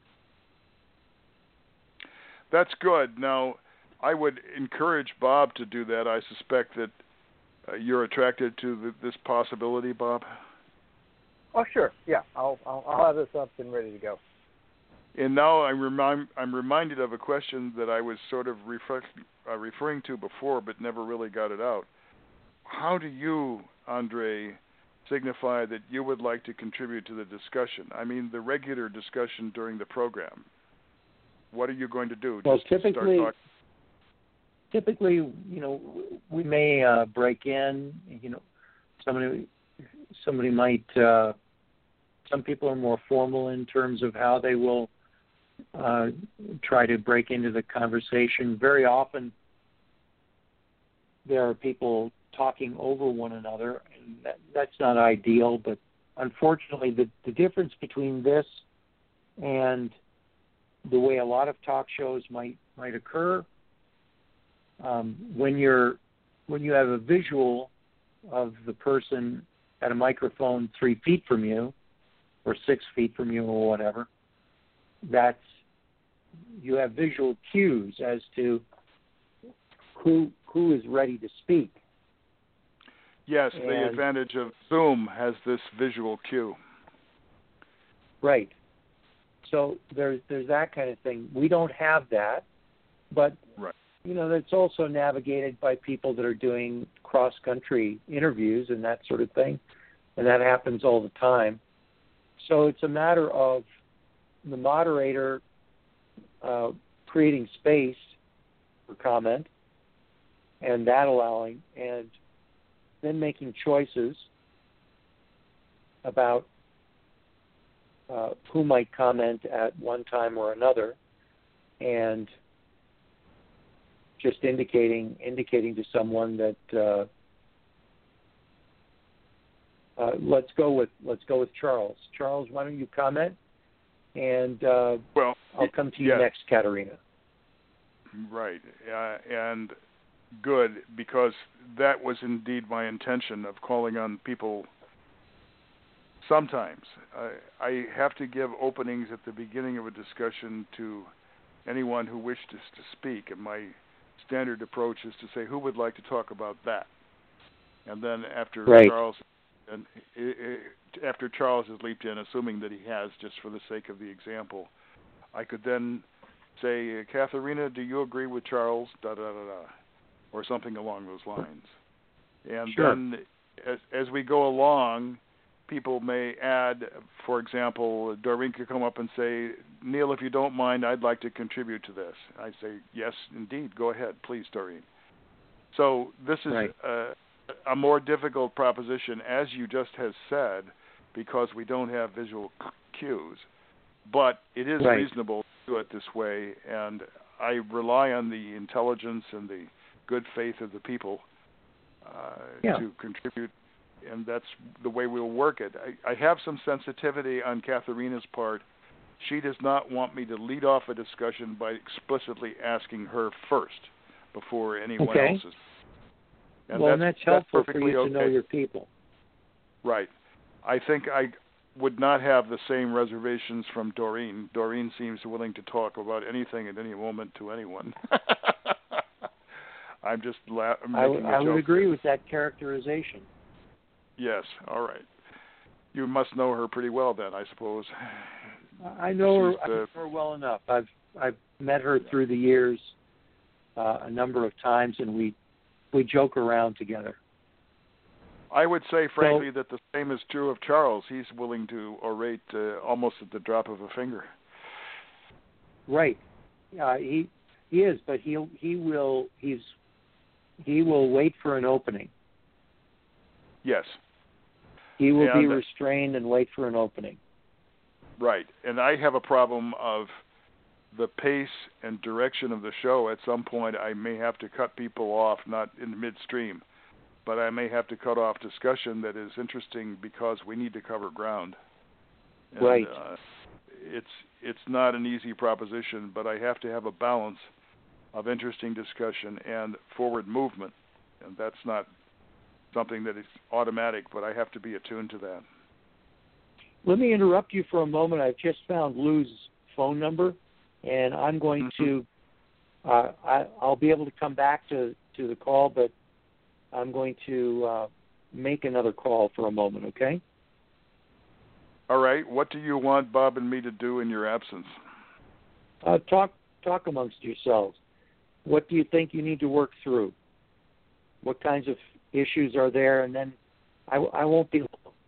Speaker 3: That's good. Now, I would encourage Bob to do that. I suspect that uh, you're attracted to the, this possibility, Bob.
Speaker 4: Oh, sure. Yeah, I'll, I'll I'll have this up and ready to go.
Speaker 3: And now I'm remind I'm reminded of a question that I was sort of refer, uh, referring to before, but never really got it out. How do you, Andre, signify that you would like to contribute to the discussion? I mean, the regular discussion during the program. What are you going to do?
Speaker 2: Well,
Speaker 3: Just
Speaker 2: typically,
Speaker 3: start
Speaker 2: typically, you know, we may uh, break in. You know, somebody somebody might. Uh, some people are more formal in terms of how they will uh, try to break into the conversation. Very often, there are people talking over one another, and that, that's not ideal. But unfortunately, the, the difference between this and the way a lot of talk shows might might occur, um, when you're when you have a visual of the person at a microphone three feet from you, or six feet from you, or whatever, that's you have visual cues as to who who is ready to speak.
Speaker 3: Yes,
Speaker 2: and,
Speaker 3: the advantage of Zoom has this visual cue.
Speaker 2: Right. So there's there's that kind of thing. We don't have that, but
Speaker 3: right.
Speaker 2: you know, that's also navigated by people that are doing cross-country interviews and that sort of thing, and that happens all the time. So it's a matter of the moderator uh, creating space for comment, and that allowing, and then making choices about Uh, who might comment at one time or another, and just indicating indicating to someone that uh, uh, let's go with let's go with Charles. Charles, why don't you comment? And uh,
Speaker 3: well,
Speaker 2: I'll come to you
Speaker 3: yes.
Speaker 2: next, Katerina.
Speaker 3: Right, uh, and good, because that was indeed my intention of calling on people. Sometimes I, I have to give openings at the beginning of a discussion to anyone who wishes to speak, and my standard approach is to say, who would like to talk about that? And then after
Speaker 2: right.
Speaker 3: Charles and after Charles has leaped in, assuming that he has, just for the sake of the example, I could then say, Katharina, do you agree with Charles? Da da da da, or something along those lines. And
Speaker 2: sure.
Speaker 3: then, as, as we go along, people may add, for example, Doreen could come up and say, Neil, if you don't mind, I'd like to contribute to this. I say, yes, indeed, go ahead, please, Doreen. So this is
Speaker 2: right.
Speaker 3: a, a more difficult proposition, as you just has said, because we don't have visual cues. But it is
Speaker 2: right.
Speaker 3: reasonable to do it this way, and I rely on the intelligence and the good faith of the people uh,
Speaker 2: yeah.
Speaker 3: to contribute, and that's the way we'll work it. I, I have some sensitivity on Katharina's part. She does not want me to lead off a discussion by explicitly asking her first before anyone
Speaker 2: okay.
Speaker 3: else's. And
Speaker 2: well,
Speaker 3: that's,
Speaker 2: and that's
Speaker 3: that's
Speaker 2: helpful for
Speaker 3: perfectly
Speaker 2: you to
Speaker 3: okay.
Speaker 2: know your people.
Speaker 3: Right. I think I would not have the same reservations from Doreen. Doreen seems willing to talk about anything at any moment to anyone. I'm just la- making
Speaker 2: I, w-
Speaker 3: a
Speaker 2: I
Speaker 3: joke.
Speaker 2: would agree with that characterization.
Speaker 3: Yes, all right. You must know her pretty well then, I suppose.
Speaker 2: I know her,
Speaker 3: She's,
Speaker 2: I
Speaker 3: uh,
Speaker 2: know her well enough. I've I've met her through the years uh, a number of times, and we we joke around together.
Speaker 3: I would say, frankly,
Speaker 2: so,
Speaker 3: that the same is true of Charles. He's willing to orate uh, almost at the drop of a finger.
Speaker 2: Right. Uh, he he is, but he he will he's he will wait for an opening.
Speaker 3: Yes.
Speaker 2: He will
Speaker 3: and,
Speaker 2: be restrained and wait for an opening.
Speaker 3: Right. And I have a problem of the pace and direction of the show. At some point, I may have to cut people off, not in the midstream, but I may have to cut off discussion that is interesting because we need to cover ground. And,
Speaker 2: right.
Speaker 3: Uh, it's it's not an easy proposition, but I have to have a balance of interesting discussion and forward movement, and that's not something that is automatic, but I have to be attuned to that.
Speaker 2: Let me interrupt you for a moment. I've just found Lou's phone number, and I'm going
Speaker 3: mm-hmm.
Speaker 2: to, uh, I, I'll be able to come back to, to the call, but I'm going to uh, make another call for a moment, okay?
Speaker 3: All right. What do you want Bob and me to do in your absence?
Speaker 2: Uh, talk talk amongst yourselves. What do you think you need to work through? What kinds of issues are there? And then I, I won't be long.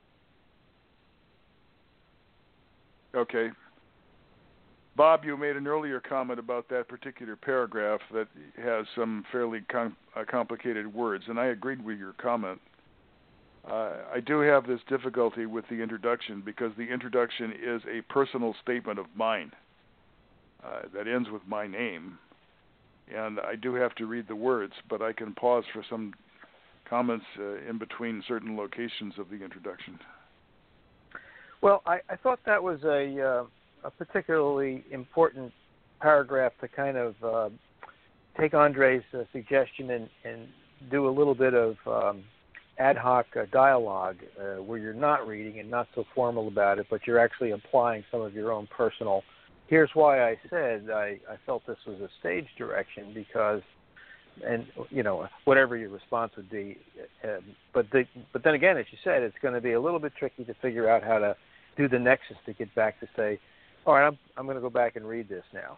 Speaker 3: Okay. Bob, you made an earlier comment about that particular paragraph that has some fairly com- uh, complicated words, and I agreed with your comment. Uh, I do have this difficulty with the introduction because the introduction is a personal statement of mine uh, that ends with my name, and I do have to read the words, but I can pause for some comments uh, in between certain locations of the introduction.
Speaker 4: Well, I, I thought that was a, uh, a particularly important paragraph to kind of uh, take Andre's uh, suggestion and, and do a little bit of um, ad hoc uh, dialogue uh, where you're not reading and not so formal about it, but you're actually applying some of your own personal. Here's why I said I, I felt this was a stage direction because, and you know, whatever your response would be, uh, but the, but then again, as you said, it's going to be a little bit tricky to figure out how to do the nexus to get back to say, all right, I'm I'm going to go back and read this now.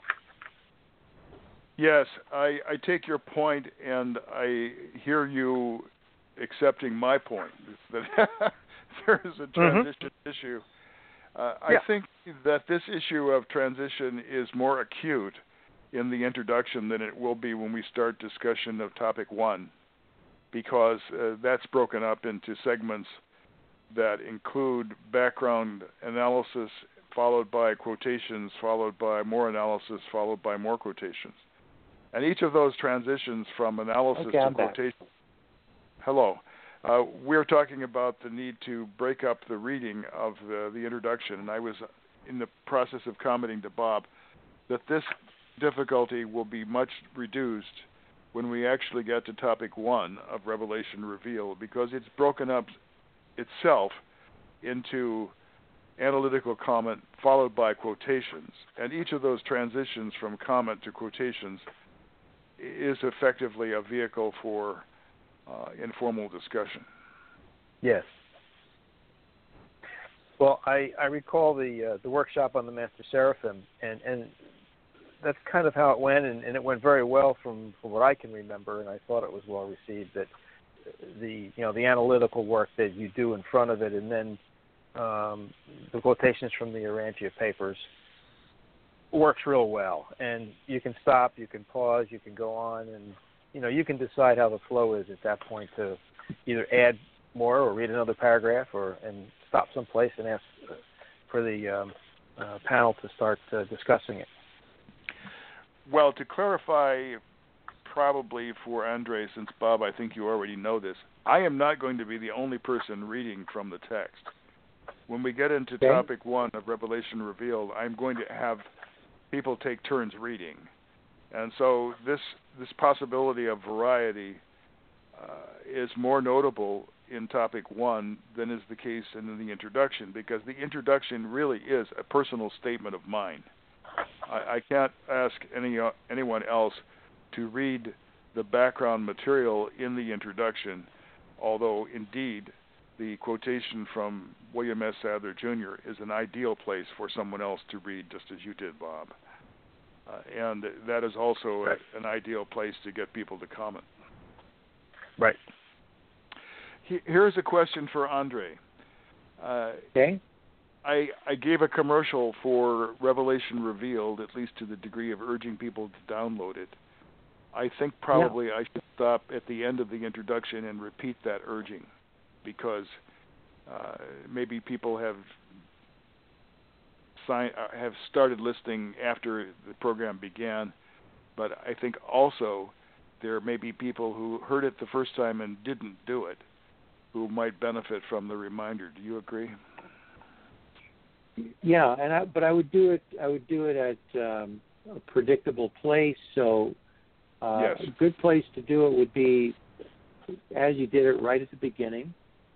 Speaker 3: Yes, I, I take your point, and I hear you accepting my point, that there is a transition mm-hmm. issue. Uh,
Speaker 4: yeah.
Speaker 3: I think that this issue of transition is more acute in the introduction than it will be when we start discussion of topic one, because uh, that's broken up into segments that include background analysis followed by quotations, followed by more analysis, followed by more quotations. And each of those transitions from analysis
Speaker 2: okay,
Speaker 3: to
Speaker 2: I'm
Speaker 3: quotation.
Speaker 2: Back.
Speaker 3: Hello. Uh, we're talking about the need to break up the reading of the, the introduction, and I was in the process of commenting to Bob that this difficulty will be much reduced when we actually get to topic one of Revelation Revealed, because it's broken up itself into analytical comment followed by quotations, and each of those transitions from comment to quotations is effectively a vehicle for uh, informal discussion.
Speaker 4: Yes. Well, I, I recall the uh, the workshop on the Master Seraphim, and, and that's kind of how it went, and, and it went very well from, from what I can remember, and I thought it was well received. That the you know the analytical work that you do in front of it, and then um, the quotations from the Urantia papers works real well. And you can stop, you can pause, you can go on, and you know you can decide how the flow is at that point to either add more or read another paragraph, or and stop someplace and ask for the um, uh, panel to start uh, discussing it.
Speaker 3: Well, to clarify, probably for Andre, since Bob, I think you already know this, I am not going to be the only person reading from the text. When we get into
Speaker 2: okay.
Speaker 3: topic one of Revelation Revealed, I'm going to have people take turns reading. And so this this possibility of variety uh, is more notable in topic one than is the case in the introduction, because the introduction really is a personal statement of mine. I, I can't ask any uh, anyone else to read the background material in the introduction, although indeed the quotation from William S. Sadler, Junior is an ideal place for someone else to read, just as you did, Bob. Uh, and that is also right. a, an ideal place to get people to comment.
Speaker 4: Right.
Speaker 3: He, here's a question for Andre. Uh,
Speaker 2: okay.
Speaker 3: I, I gave a commercial for Revelation Revealed, at least to the degree of urging people to download it. I think probably yeah. I should stop at the end of the introduction and repeat that urging, because uh, maybe people have sign, uh, have started listening after the program began, but I think also there may be people who heard it the first time and didn't do it, who might benefit from the reminder. Do you agree?
Speaker 2: Yeah, and I, but I would do it. I would do it at um, a predictable place. So uh,
Speaker 3: yes.
Speaker 2: a good place to do it would be as you did it right at the beginning,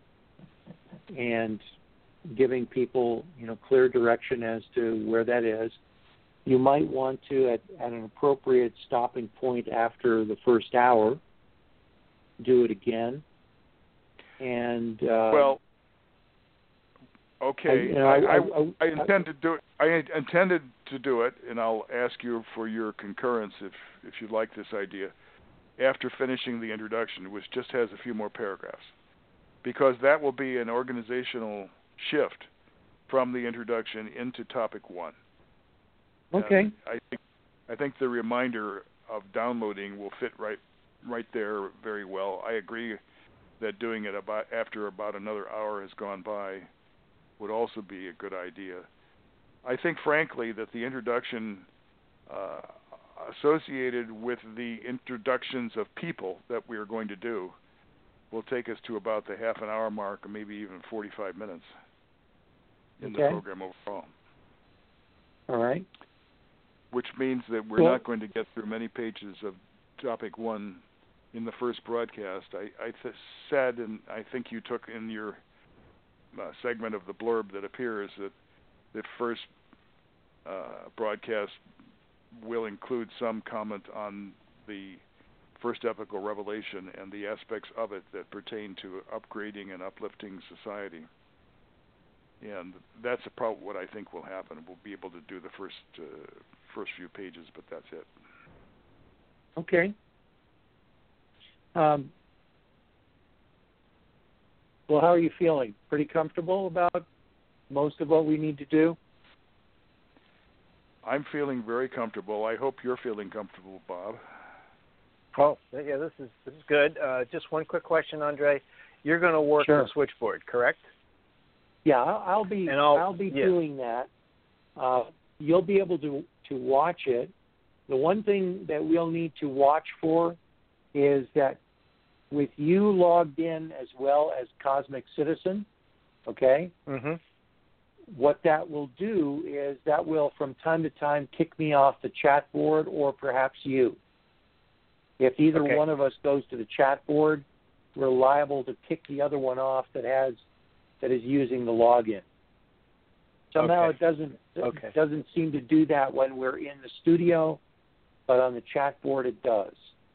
Speaker 2: and giving people, you know, clear direction as to where that is. You might want to, at, at an appropriate stopping point after the first hour, do it again. And uh,
Speaker 3: well, okay, I, you know, I, I, I, I intend to do it. I intended to do it, and I'll ask you for your concurrence if if you like this idea. After finishing the introduction, which just has a few more paragraphs, because that will be an organizational shift from the introduction into topic one.
Speaker 2: Okay.
Speaker 3: And I think I think the reminder of downloading will fit right right there very well. I agree that doing it about after about another hour has gone by would also be a good idea. I think, frankly, that the introduction uh, associated with the introductions of people that we are going to do will take us to about the half an hour mark, or maybe even forty-five minutes in
Speaker 2: okay.
Speaker 3: the program overall.
Speaker 2: All right.
Speaker 3: Which means that we're
Speaker 2: well,
Speaker 3: not going to get through many pages of topic one in the first broadcast. I, I th- said, and I think you took in your uh, segment of the blurb that appears, that the first uh, broadcast will include some comment on the first epical revelation and the aspects of it that pertain to upgrading and uplifting society. And that's about what I think will happen. We'll be able to do the first uh, first few pages, but that's it.
Speaker 2: Okay. Um, well, how are you feeling? Pretty comfortable about most of what we need to do?
Speaker 3: I'm feeling very comfortable. I hope you're feeling comfortable, Bob.
Speaker 4: Oh, yeah, this is this is good. Uh, just one quick question, Andre. You're going to work
Speaker 2: sure.
Speaker 4: the switchboard, correct?
Speaker 2: Yeah, I'll, I'll be
Speaker 4: and I'll,
Speaker 2: I'll be
Speaker 4: yeah.
Speaker 2: doing that. Uh, you'll be able to to watch it. The one thing that we'll need to watch for is that with you logged in as well as Cosmic Citizen, okay?
Speaker 4: Mm-hmm.
Speaker 2: What that will do is that will from time to time kick me off the chat board, or perhaps you. If either
Speaker 4: okay.
Speaker 2: one of us goes to the chat board, we're liable to kick the other one off that has that is using the login. Somehow
Speaker 4: okay.
Speaker 2: it doesn't
Speaker 4: okay.
Speaker 2: it doesn't seem to do that when we're in the studio, but on the chat board it does.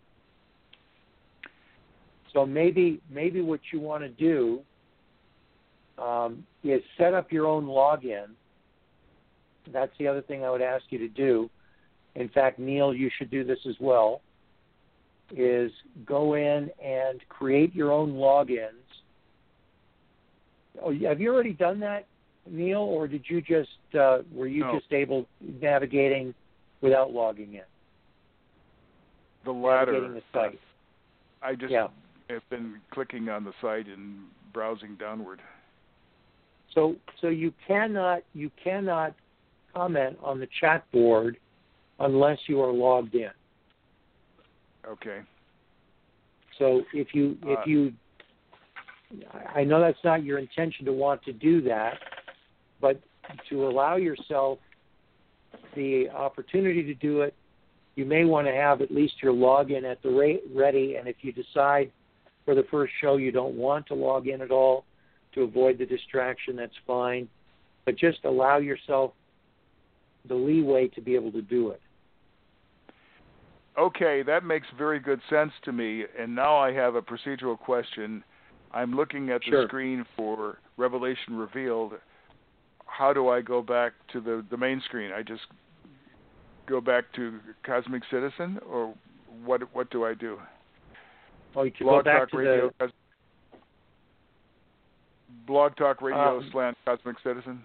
Speaker 2: So maybe maybe what you want to do um, is set up your own login. That's the other thing I would ask you to do. in fact, Neil, you should do this as well, is go in and create your own logins. Oh, have you already done that, Neil, or did you just uh, were you
Speaker 3: no.
Speaker 2: just able navigating without logging in?
Speaker 3: The latter.
Speaker 2: Navigating the site.
Speaker 3: I just
Speaker 2: yeah.
Speaker 3: have been clicking on the site and browsing downward.
Speaker 2: So, so you cannot you cannot comment on the chat board unless you are logged in.
Speaker 3: Okay.
Speaker 2: So if you if
Speaker 3: uh,
Speaker 2: you, I know that's not your intention to want to do that, but to allow yourself the opportunity to do it, you may want to have at least your login at the rate ready. And if you decide for the first show you don't want to log in at all to avoid the distraction, that's fine. But just allow yourself the leeway to be able to do it.
Speaker 3: Okay, that makes very good sense to me. And now I have a procedural question. I'm looking at the
Speaker 2: Sure.
Speaker 3: screen for Revelation Revealed. How do I go back to the, the main screen? I just go back to Cosmic Citizen, or what what do I do?
Speaker 2: Oh, you can
Speaker 3: Blog
Speaker 2: go back
Speaker 3: Talk
Speaker 2: to
Speaker 3: Radio,
Speaker 2: the...
Speaker 3: Cos- Blog Talk Radio
Speaker 2: Um,
Speaker 3: slash Cosmic Citizen?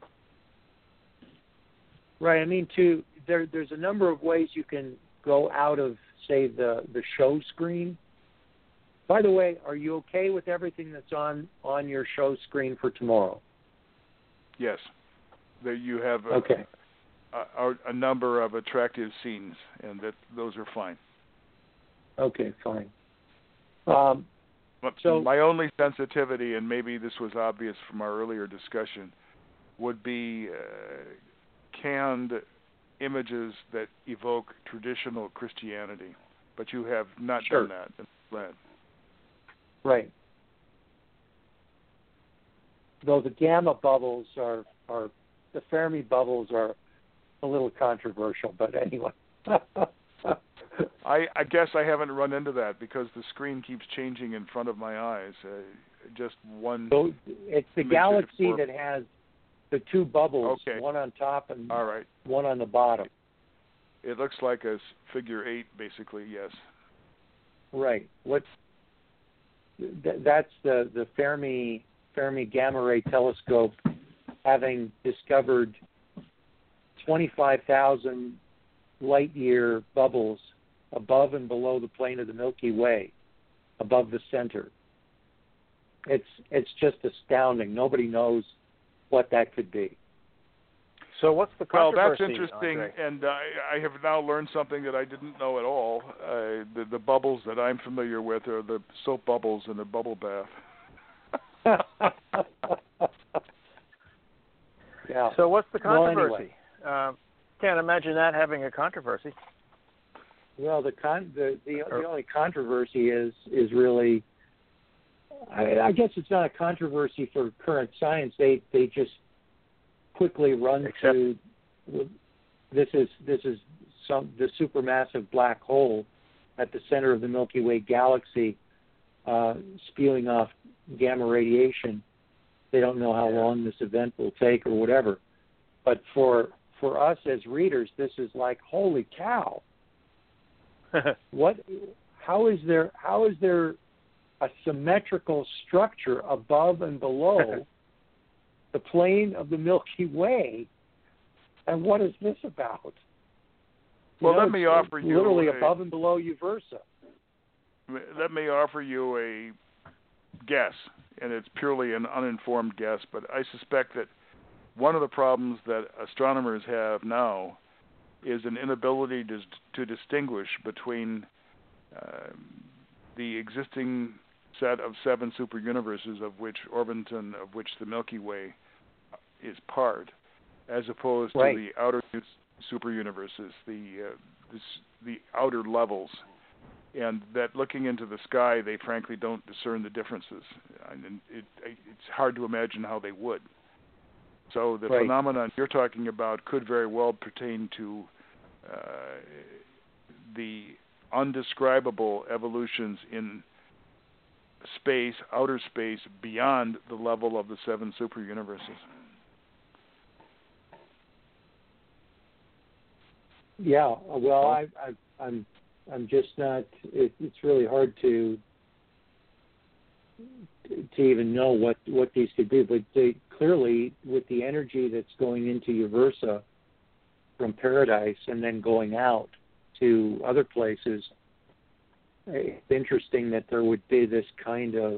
Speaker 2: Right. I mean, to there, there's a number of ways you can go out of, say, the, the show screen. By the way, are you okay with everything that's on, on your show screen for tomorrow?
Speaker 3: Yes. That you have a,
Speaker 2: Okay.
Speaker 3: a, a number of attractive scenes, and that those are fine.
Speaker 2: Okay, fine. Um,
Speaker 3: But
Speaker 2: so
Speaker 3: my only sensitivity, and maybe this was obvious from our earlier discussion, would be uh, canned images that evoke traditional Christianity. But you have not
Speaker 2: Sure.
Speaker 3: done that. I'm glad.
Speaker 2: Right. Though the gamma bubbles are, are the Fermi bubbles are a little controversial, but anyway.
Speaker 3: I, I guess I haven't run into that because the screen keeps changing in front of my eyes. Uh, just one.
Speaker 2: So it's the
Speaker 3: image
Speaker 2: galaxy
Speaker 3: before-
Speaker 2: that has the two bubbles,
Speaker 3: Okay.
Speaker 2: one on top and
Speaker 3: All right.
Speaker 2: one on the bottom.
Speaker 3: It looks like a s- figure eight, basically. Yes.
Speaker 2: Right. What's th- that's the the Fermi Fermi Gamma Ray Telescope, having discovered twenty-five thousand light year bubbles above and below the plane of the Milky Way, above the center. It's it's just astounding. Nobody knows what that could be.
Speaker 4: So what's the
Speaker 3: Well,
Speaker 4: controversy?
Speaker 3: that's interesting,
Speaker 4: Andre?
Speaker 3: and I, I have now learned something that I didn't know at all. Uh, the, the bubbles that I'm familiar with are the soap bubbles in a bubble bath.
Speaker 2: Yeah.
Speaker 4: So what's the
Speaker 2: Well,
Speaker 4: controversy?
Speaker 2: anyway.
Speaker 4: Um, can't imagine that having a controversy.
Speaker 2: Well, the con the, the the only controversy is is really, I, I guess it's not a controversy for current science. They they just quickly run
Speaker 4: Except-
Speaker 2: to this is this is some the supermassive black hole at the center of the Milky Way galaxy, uh, spewing off gamma radiation. They don't know how
Speaker 4: Yeah.
Speaker 2: long this event will take or whatever, but for for us as readers, this is like, holy cow. What? How is there? How is there a symmetrical structure above and below the plane of the Milky Way? And what is this about? You
Speaker 3: Well,
Speaker 2: know,
Speaker 3: let me
Speaker 2: it's
Speaker 3: offer you
Speaker 2: literally
Speaker 3: a-
Speaker 2: above and below you versa.
Speaker 3: Let me offer you a guess, and it's purely an uninformed guess, but I suspect that one of the problems that astronomers have now is an inability to, to distinguish between uh, the existing set of seven superuniverses, of which Orvington, of which the Milky Way is part, as opposed
Speaker 2: Right.
Speaker 3: to the outer superuniverses, the, uh, the the outer levels, and that looking into the sky, they frankly don't discern the differences, and it, it's hard to imagine how they would. So the
Speaker 2: Right.
Speaker 3: phenomenon you're talking about could very well pertain to uh, the undescribable evolutions in space, outer space, beyond the level of the seven superuniverses.
Speaker 2: Yeah. Well, I, I, I'm I'm just not. It, it's really hard to to even know what, what these could be. But they, clearly, with the energy that's going into Uversa from Paradise and then going out to other places, it's interesting that there would be this kind of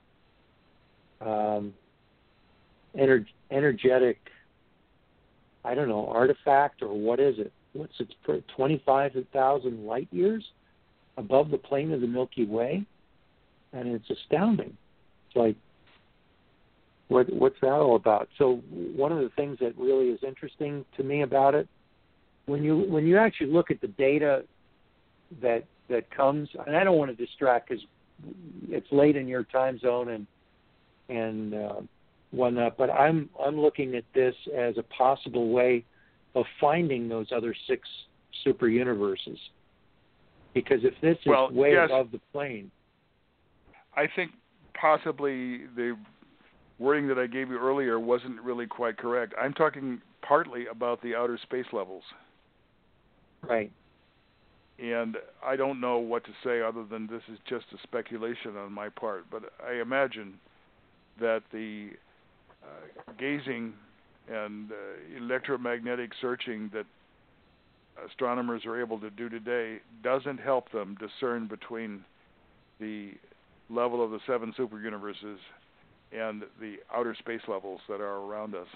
Speaker 2: um, ener- energetic, I don't know, artifact, or what is it? What's it, twenty-five thousand light years above the plane of the Milky Way? And it's astounding. It's like, what, what's that all about? So one of the things that really is interesting to me about it, when you when you actually look at the data that that comes, and I don't want to distract because it's late in your time zone and and uh, whatnot, but I'm I'm looking at this as a possible way of finding those other six super universes. Because if this is
Speaker 3: well,
Speaker 2: way
Speaker 3: yes,
Speaker 2: above the plane,
Speaker 3: I think possibly the wording that I gave you earlier wasn't really quite correct. I'm talking partly about the outer space levels.
Speaker 2: right?
Speaker 3: And I don't know what to say other than this is just a speculation on my part. But I imagine that the uh, gazing and uh, electromagnetic searching that astronomers are able to do today doesn't help them discern between the level of the seven superuniverses and the outer space levels that are around us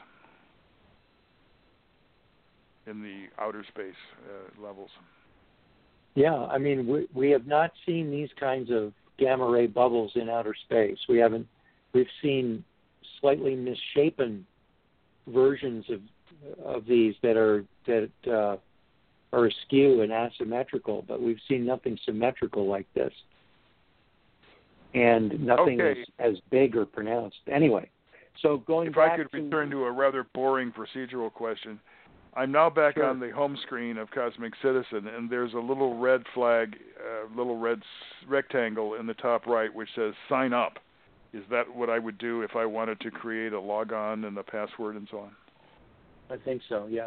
Speaker 3: in the outer space uh, levels.
Speaker 2: Yeah, I mean, we, we have not seen these kinds of gamma ray bubbles in outer space. We haven't. We've seen slightly misshapen versions of of these that are that uh, are askew and asymmetrical, but we've seen nothing symmetrical like this, and nothing
Speaker 3: Okay.
Speaker 2: as, as big or pronounced. Anyway, so going
Speaker 3: if
Speaker 2: back
Speaker 3: I could
Speaker 2: to,
Speaker 3: return to a rather boring procedural question. I'm now back
Speaker 2: Sure.
Speaker 3: on the home screen of Cosmic Citizen, and there's a little red flag, uh, little red s- rectangle in the top right which says sign up. Is that what I would do if I wanted to create a logon and a password and so on?
Speaker 2: I think so. Yeah.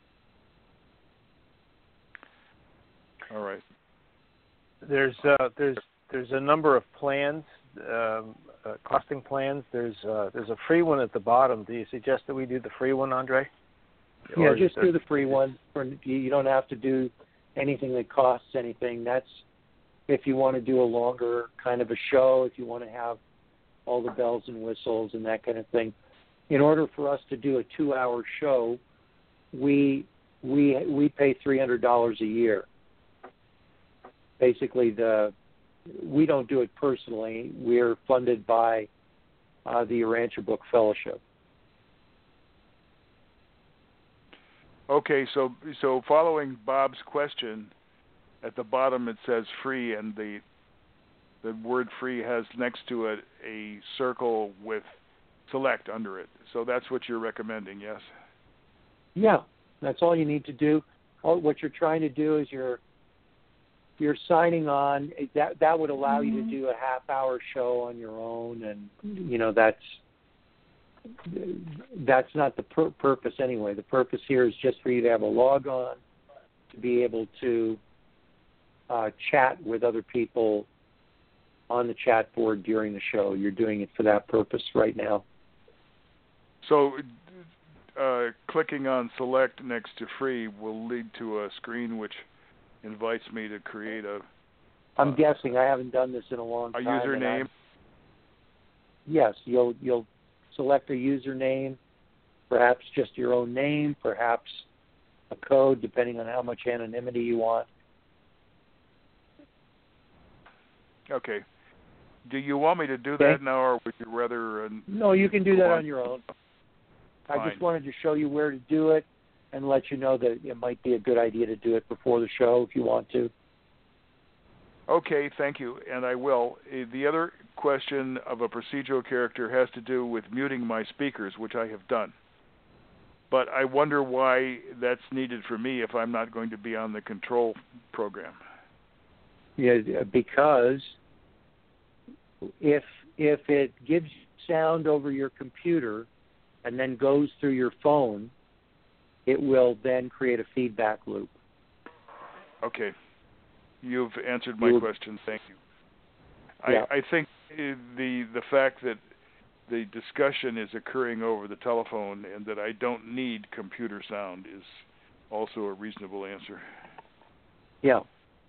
Speaker 3: All right.
Speaker 4: There's uh, there's there's a number of plans, um, uh, costing plans. There's uh, there's a free one at the bottom. Do you suggest that we do the free one, Andre?
Speaker 2: Yeah,
Speaker 4: Or
Speaker 2: just
Speaker 4: there-
Speaker 2: do the free one. For, you don't have to do anything that costs anything. That's if you want to do a longer kind of a show, if you want to have all the bells and whistles and that kind of thing. In order for us to do a two-hour show, we we we pay three hundred dollars a year. Basically, the we don't do it personally. We're funded by uh, the Urantia Book Fellowship.
Speaker 3: Okay, so so following Bob's question, at the bottom it says free, and the the word free has next to it a circle with select under it. So that's what you're recommending, yes?
Speaker 2: Yeah, that's all you need to do. All, what you're trying to do is you're you're signing on. That that would allow you to do a half hour show on your own, and you know that's that's not the pur- purpose anyway. The purpose here is just for you to have a log on, to be able to uh, chat with other people on the chat board during the show. You're doing it for that purpose right now.
Speaker 3: So uh, clicking on select next to free will lead to a screen which invites me to create a
Speaker 2: I'm
Speaker 3: uh,
Speaker 2: guessing. I haven't done this in a long
Speaker 3: a
Speaker 2: time.
Speaker 3: username.
Speaker 2: and Yes, you'll you'll select a username, perhaps just your own name, perhaps a code, depending on how much anonymity you want.
Speaker 3: Okay. Do you want me to do
Speaker 2: Okay.
Speaker 3: that now, or would you rather? Uh,
Speaker 2: No, you can do
Speaker 3: go
Speaker 2: that
Speaker 3: on?
Speaker 2: on your own. I
Speaker 3: Fine.
Speaker 2: just wanted to show you where to do it and let you know that it might be a good idea to do it before the show if you want to.
Speaker 3: Okay, thank you, and I will. Uh, The other question of a procedural character has to do with muting my speakers, which I have done. But I wonder why that's needed for me if I'm not going to be on the control program.
Speaker 2: Yeah, because if if it gives sound over your computer and then goes through your phone, it will then create a feedback loop.
Speaker 3: Okay. You've answered my
Speaker 2: You-
Speaker 3: question. Thank you.
Speaker 2: Yeah.
Speaker 3: I, I think uh, the the fact that the discussion is occurring over the telephone and that I don't need computer sound is also a reasonable answer.
Speaker 2: Yeah.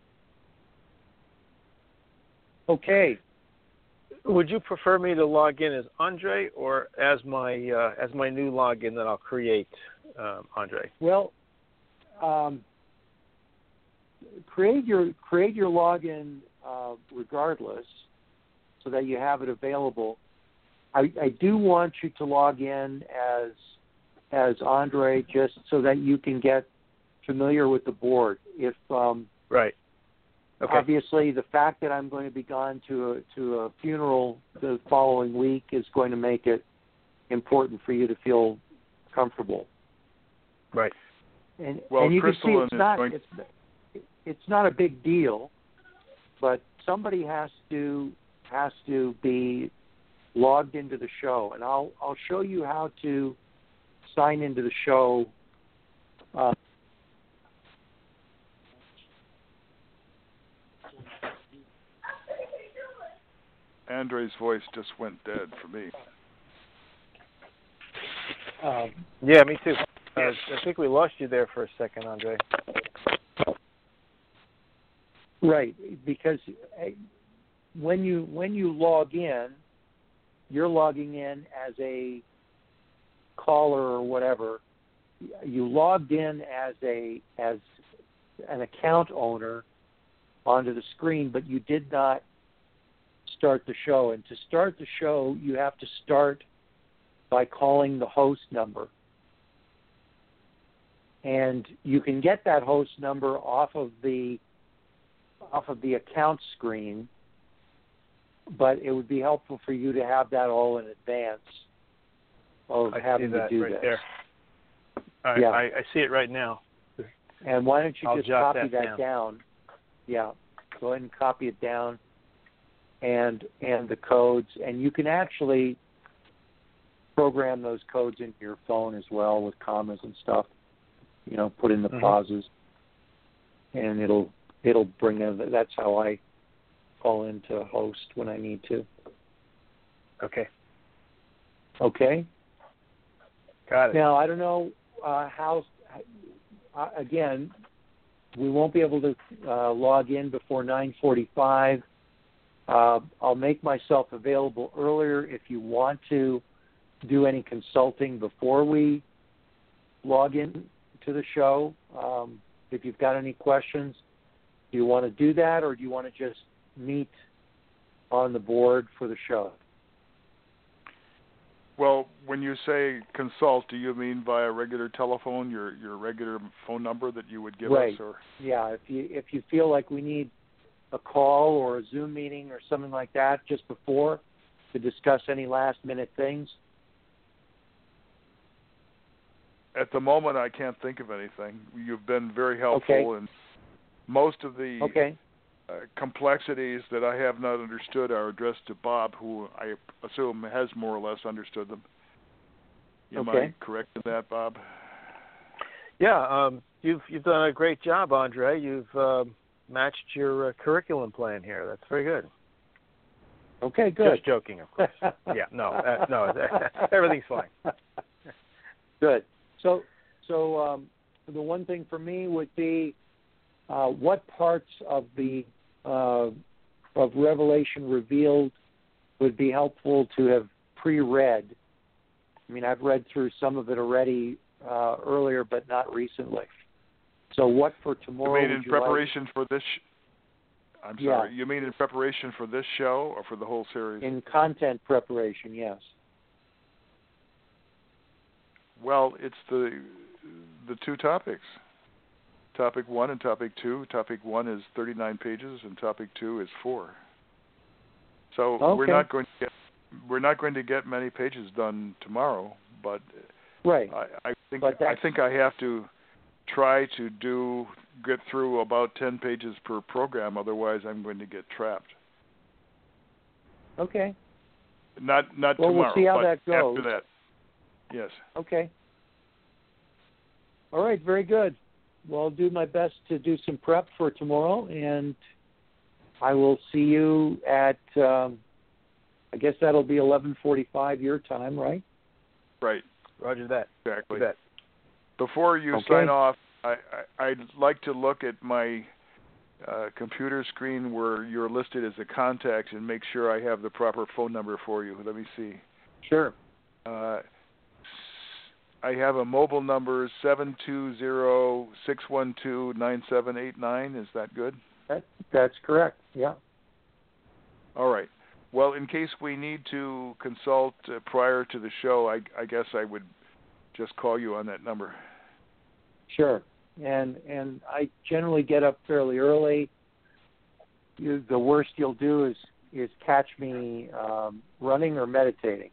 Speaker 2: Okay.
Speaker 4: Would you prefer me to log in as Andre or as my uh, as my new login that I'll create, um, Andre?
Speaker 2: Well, um, create your create your login uh, regardless, so that you have it available. I, I do want you to log in as as Andre, just so that you can get familiar with the board. If um,
Speaker 4: Right. Okay.
Speaker 2: Obviously, the fact that I'm going to be gone to a, to a funeral the following week is going to make it important for you to feel comfortable.
Speaker 4: Right.
Speaker 2: And,
Speaker 3: Well,
Speaker 2: and you can see
Speaker 3: Crystalline
Speaker 2: it's
Speaker 3: is
Speaker 2: not
Speaker 3: going-
Speaker 2: it's it's not a big deal, but somebody has to has to be logged into the show, and I'll I'll show you how to sign into the show. Uh,
Speaker 3: Andre's voice just went dead for me.
Speaker 2: um,
Speaker 4: Yeah, me too. Uh, I think we lost you there for a second, Andre.
Speaker 2: Right, because uh, when you when you log in, you're logging in as a caller or whatever. You logged in as a as an account owner onto the screen, but you did not start the show. And to start the show, you have to start by calling the host number. And you can get that host number off of the off of the account screen, but it would be helpful for you to have that all in advance of
Speaker 4: I
Speaker 2: having
Speaker 4: see that
Speaker 2: to do
Speaker 4: right
Speaker 2: this.
Speaker 4: there. I,
Speaker 2: Yeah.
Speaker 4: I, I see it right now.
Speaker 2: And why don't you
Speaker 4: I'll
Speaker 2: just
Speaker 4: jot
Speaker 2: copy
Speaker 4: that
Speaker 2: that down. Yeah, go ahead and copy it down, and and the codes, and you can actually program those codes into your phone as well with commas and stuff. You know, put in the
Speaker 4: Mhm.
Speaker 2: pauses, and it'll it'll bring in. That's how I call into host when I need to.
Speaker 4: Okay.
Speaker 2: Okay.
Speaker 4: Got it.
Speaker 2: Now I don't know uh, how. Uh, again, we won't be able to uh, log in before nine forty-five. Uh, I'll make myself available earlier if you want to do any consulting before we log in to the show. Um, if you've got any questions, do you want to do that, or do you want to just meet on the board for the show?
Speaker 3: Well, when you say consult, do you mean via regular telephone, your your regular phone number that you would give
Speaker 2: Right.
Speaker 3: us? Or
Speaker 2: Yeah, if you if you feel like we need a call or a Zoom meeting or something like that just before to discuss any last minute things.
Speaker 3: At the moment, I can't think of anything. You've been very helpful,
Speaker 2: Okay.
Speaker 3: and most of the
Speaker 2: Okay.
Speaker 3: uh, complexities that I have not understood are addressed to Bob, who I assume has more or less understood them. Am
Speaker 2: Okay.
Speaker 3: I correct in that, Bob?
Speaker 4: Yeah, um, you've you've done a great job, Andre. You've um, matched your uh, curriculum plan here. That's very good.
Speaker 2: Okay, good.
Speaker 4: Just joking, of course. Yeah, no, uh, no, everything's fine.
Speaker 2: Good. So, so um, the one thing for me would be uh, what parts of the uh, of Revelation revealed would be helpful to have pre-read. I mean, I've read through some of it already uh, earlier, but not recently. So, what for tomorrow?
Speaker 3: You mean
Speaker 2: would
Speaker 3: in
Speaker 2: you
Speaker 3: preparation for this? Sh- I'm
Speaker 2: Yeah.
Speaker 3: sorry. You mean in preparation for this show or for the whole series?
Speaker 2: like in content preparation? Yes.
Speaker 3: Well, it's the the two topics. Topic one and topic two. Topic one is thirty-nine pages, and topic two is four. So
Speaker 2: Okay.
Speaker 3: we're not going to get we're not going to get many pages done tomorrow, but
Speaker 2: Right.
Speaker 3: I, I think
Speaker 2: But
Speaker 3: I
Speaker 2: that's-
Speaker 3: think I have to try to do get through about ten pages per program. Otherwise, I'm going to get trapped.
Speaker 2: Okay.
Speaker 3: Not not
Speaker 2: Well, we'll
Speaker 3: tomorrow,
Speaker 2: see how
Speaker 3: but
Speaker 2: that goes.
Speaker 3: after that. Yes.
Speaker 2: Okay. All right. Very good. well, I'll do my best to do some prep for tomorrow, and I will see you at, um, I guess that'll be eleven forty-five your time, right?
Speaker 3: Right.
Speaker 4: Roger that.
Speaker 3: Exactly.
Speaker 4: That.
Speaker 3: Before you
Speaker 2: Okay.
Speaker 3: sign off, I, I, I'd like to look at my uh, computer screen where you're listed as a contact and make sure I have the proper phone number for you. Let me see.
Speaker 2: Sure.
Speaker 3: Uh, I have a mobile number, seven two zero, six one two, nine seven eight nine. Is that good?
Speaker 2: That, that's correct, yeah.
Speaker 3: All right. Well, in case we need to consult uh, prior to the show, I, I guess I would just call you on that number.
Speaker 2: Sure. And and I generally get up fairly early. You, the worst you'll do is, is catch me um, running or meditating.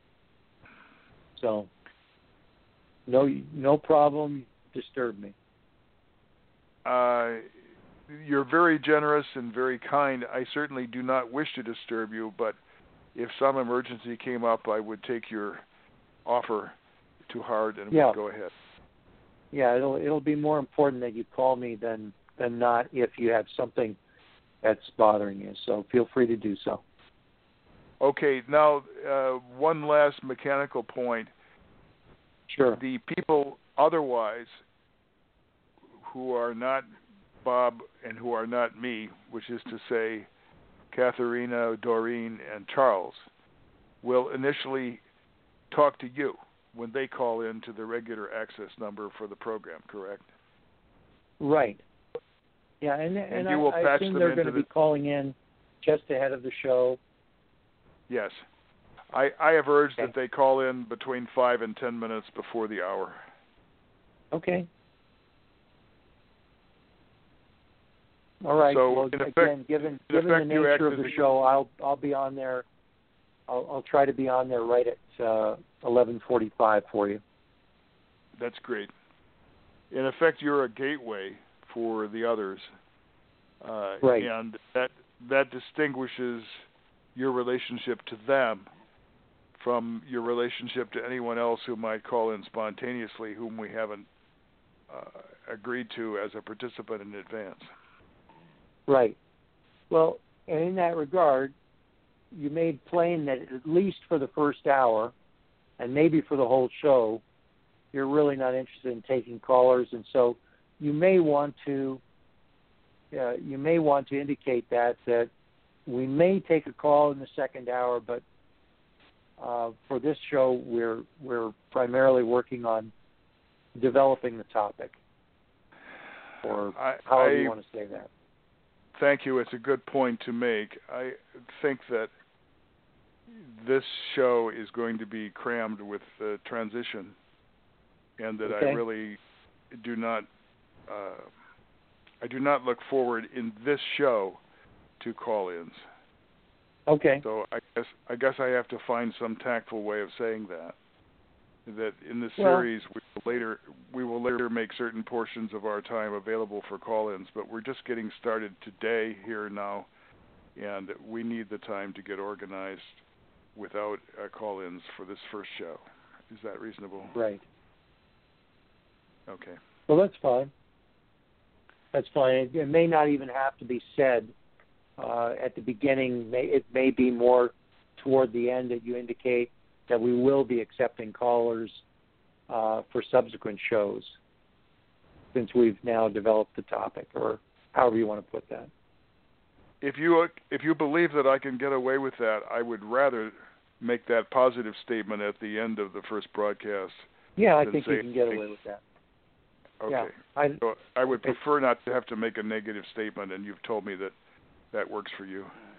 Speaker 2: So no no problem, disturb me.
Speaker 3: Uh, you're very generous and very kind. I certainly do not wish to disturb you, but if some emergency came up, I would take your offer to heart and
Speaker 2: Yeah.
Speaker 3: would go ahead.
Speaker 2: Yeah, it'll it'll be more important that you call me than than not if you have something that's bothering you. So feel free to do so.
Speaker 3: Okay, now uh, one last mechanical point.
Speaker 2: Sure.
Speaker 3: The people otherwise who are not Bob and who are not me, which is to say Katharina, Doreen, and Charles, will initially talk to you when they call in to the regular access number for the program, correct?
Speaker 2: Right. Yeah, and, and,
Speaker 3: And
Speaker 2: I,
Speaker 3: you will
Speaker 2: I
Speaker 3: patch
Speaker 2: assume
Speaker 3: them
Speaker 2: they're
Speaker 3: into
Speaker 2: going to
Speaker 3: the-
Speaker 2: be calling in just ahead of the show.
Speaker 3: Yes. I, I have urged
Speaker 2: Okay.
Speaker 3: that they call in between five and ten minutes before the hour.
Speaker 2: Okay. All right.
Speaker 3: So,
Speaker 2: well,
Speaker 3: in effect-
Speaker 2: again, given
Speaker 3: in
Speaker 2: given the
Speaker 3: effect, you act
Speaker 2: nature of
Speaker 3: as
Speaker 2: the
Speaker 3: a-
Speaker 2: show, I'll I'll be on there. I'll, I'll try to be on there right at uh, eleven forty-five for you.
Speaker 3: That's great. In effect, you're a gateway for the others. Uh,
Speaker 2: Right.
Speaker 3: And that that distinguishes your relationship to them from your relationship to anyone else who might call in spontaneously whom we haven't uh, agreed to as a participant in advance.
Speaker 2: Right. Well, and in that regard, you made plain that at least for the first hour, and maybe for the whole show, you're really not interested in taking callers, and so you may want to uh, you may want to indicate that that we may take a call in the second hour, but uh, for this show, we're we're primarily working on developing the topic, or
Speaker 3: I,
Speaker 2: however
Speaker 3: I,
Speaker 2: you want to say that.
Speaker 3: Thank you. It's a good point to make. I think that this show is going to be crammed with uh, transition, and that
Speaker 2: Okay.
Speaker 3: I really do not. Uh, I do not look forward in this show to call-ins.
Speaker 2: Okay.
Speaker 3: So I guess I guess I have to find some tactful way of saying that. That in the
Speaker 2: Well-
Speaker 3: series we will later we will later make certain portions of our time available for call-ins, but we're just getting started today here now, and we need the time to get organized without uh, call-ins for this first show. Is that reasonable?
Speaker 2: Right.
Speaker 3: Okay.
Speaker 2: Well, that's fine. That's fine. It, it may not even have to be said uh, at the beginning. May, it may be more toward the end that you indicate that we will be accepting callers uh, for subsequent shows, since we've now developed the topic, or however you want to put that.
Speaker 3: If you if you believe that I can get away with that, I would rather make that positive statement at the end of the first broadcast.
Speaker 2: Yeah, I
Speaker 3: Then
Speaker 2: think you
Speaker 3: say
Speaker 2: can get
Speaker 3: anything.
Speaker 2: away with that.
Speaker 3: Okay.
Speaker 2: Yeah, I,
Speaker 3: So I would
Speaker 2: Okay.
Speaker 3: prefer not to have to make a negative statement, and you've told me that that works for you.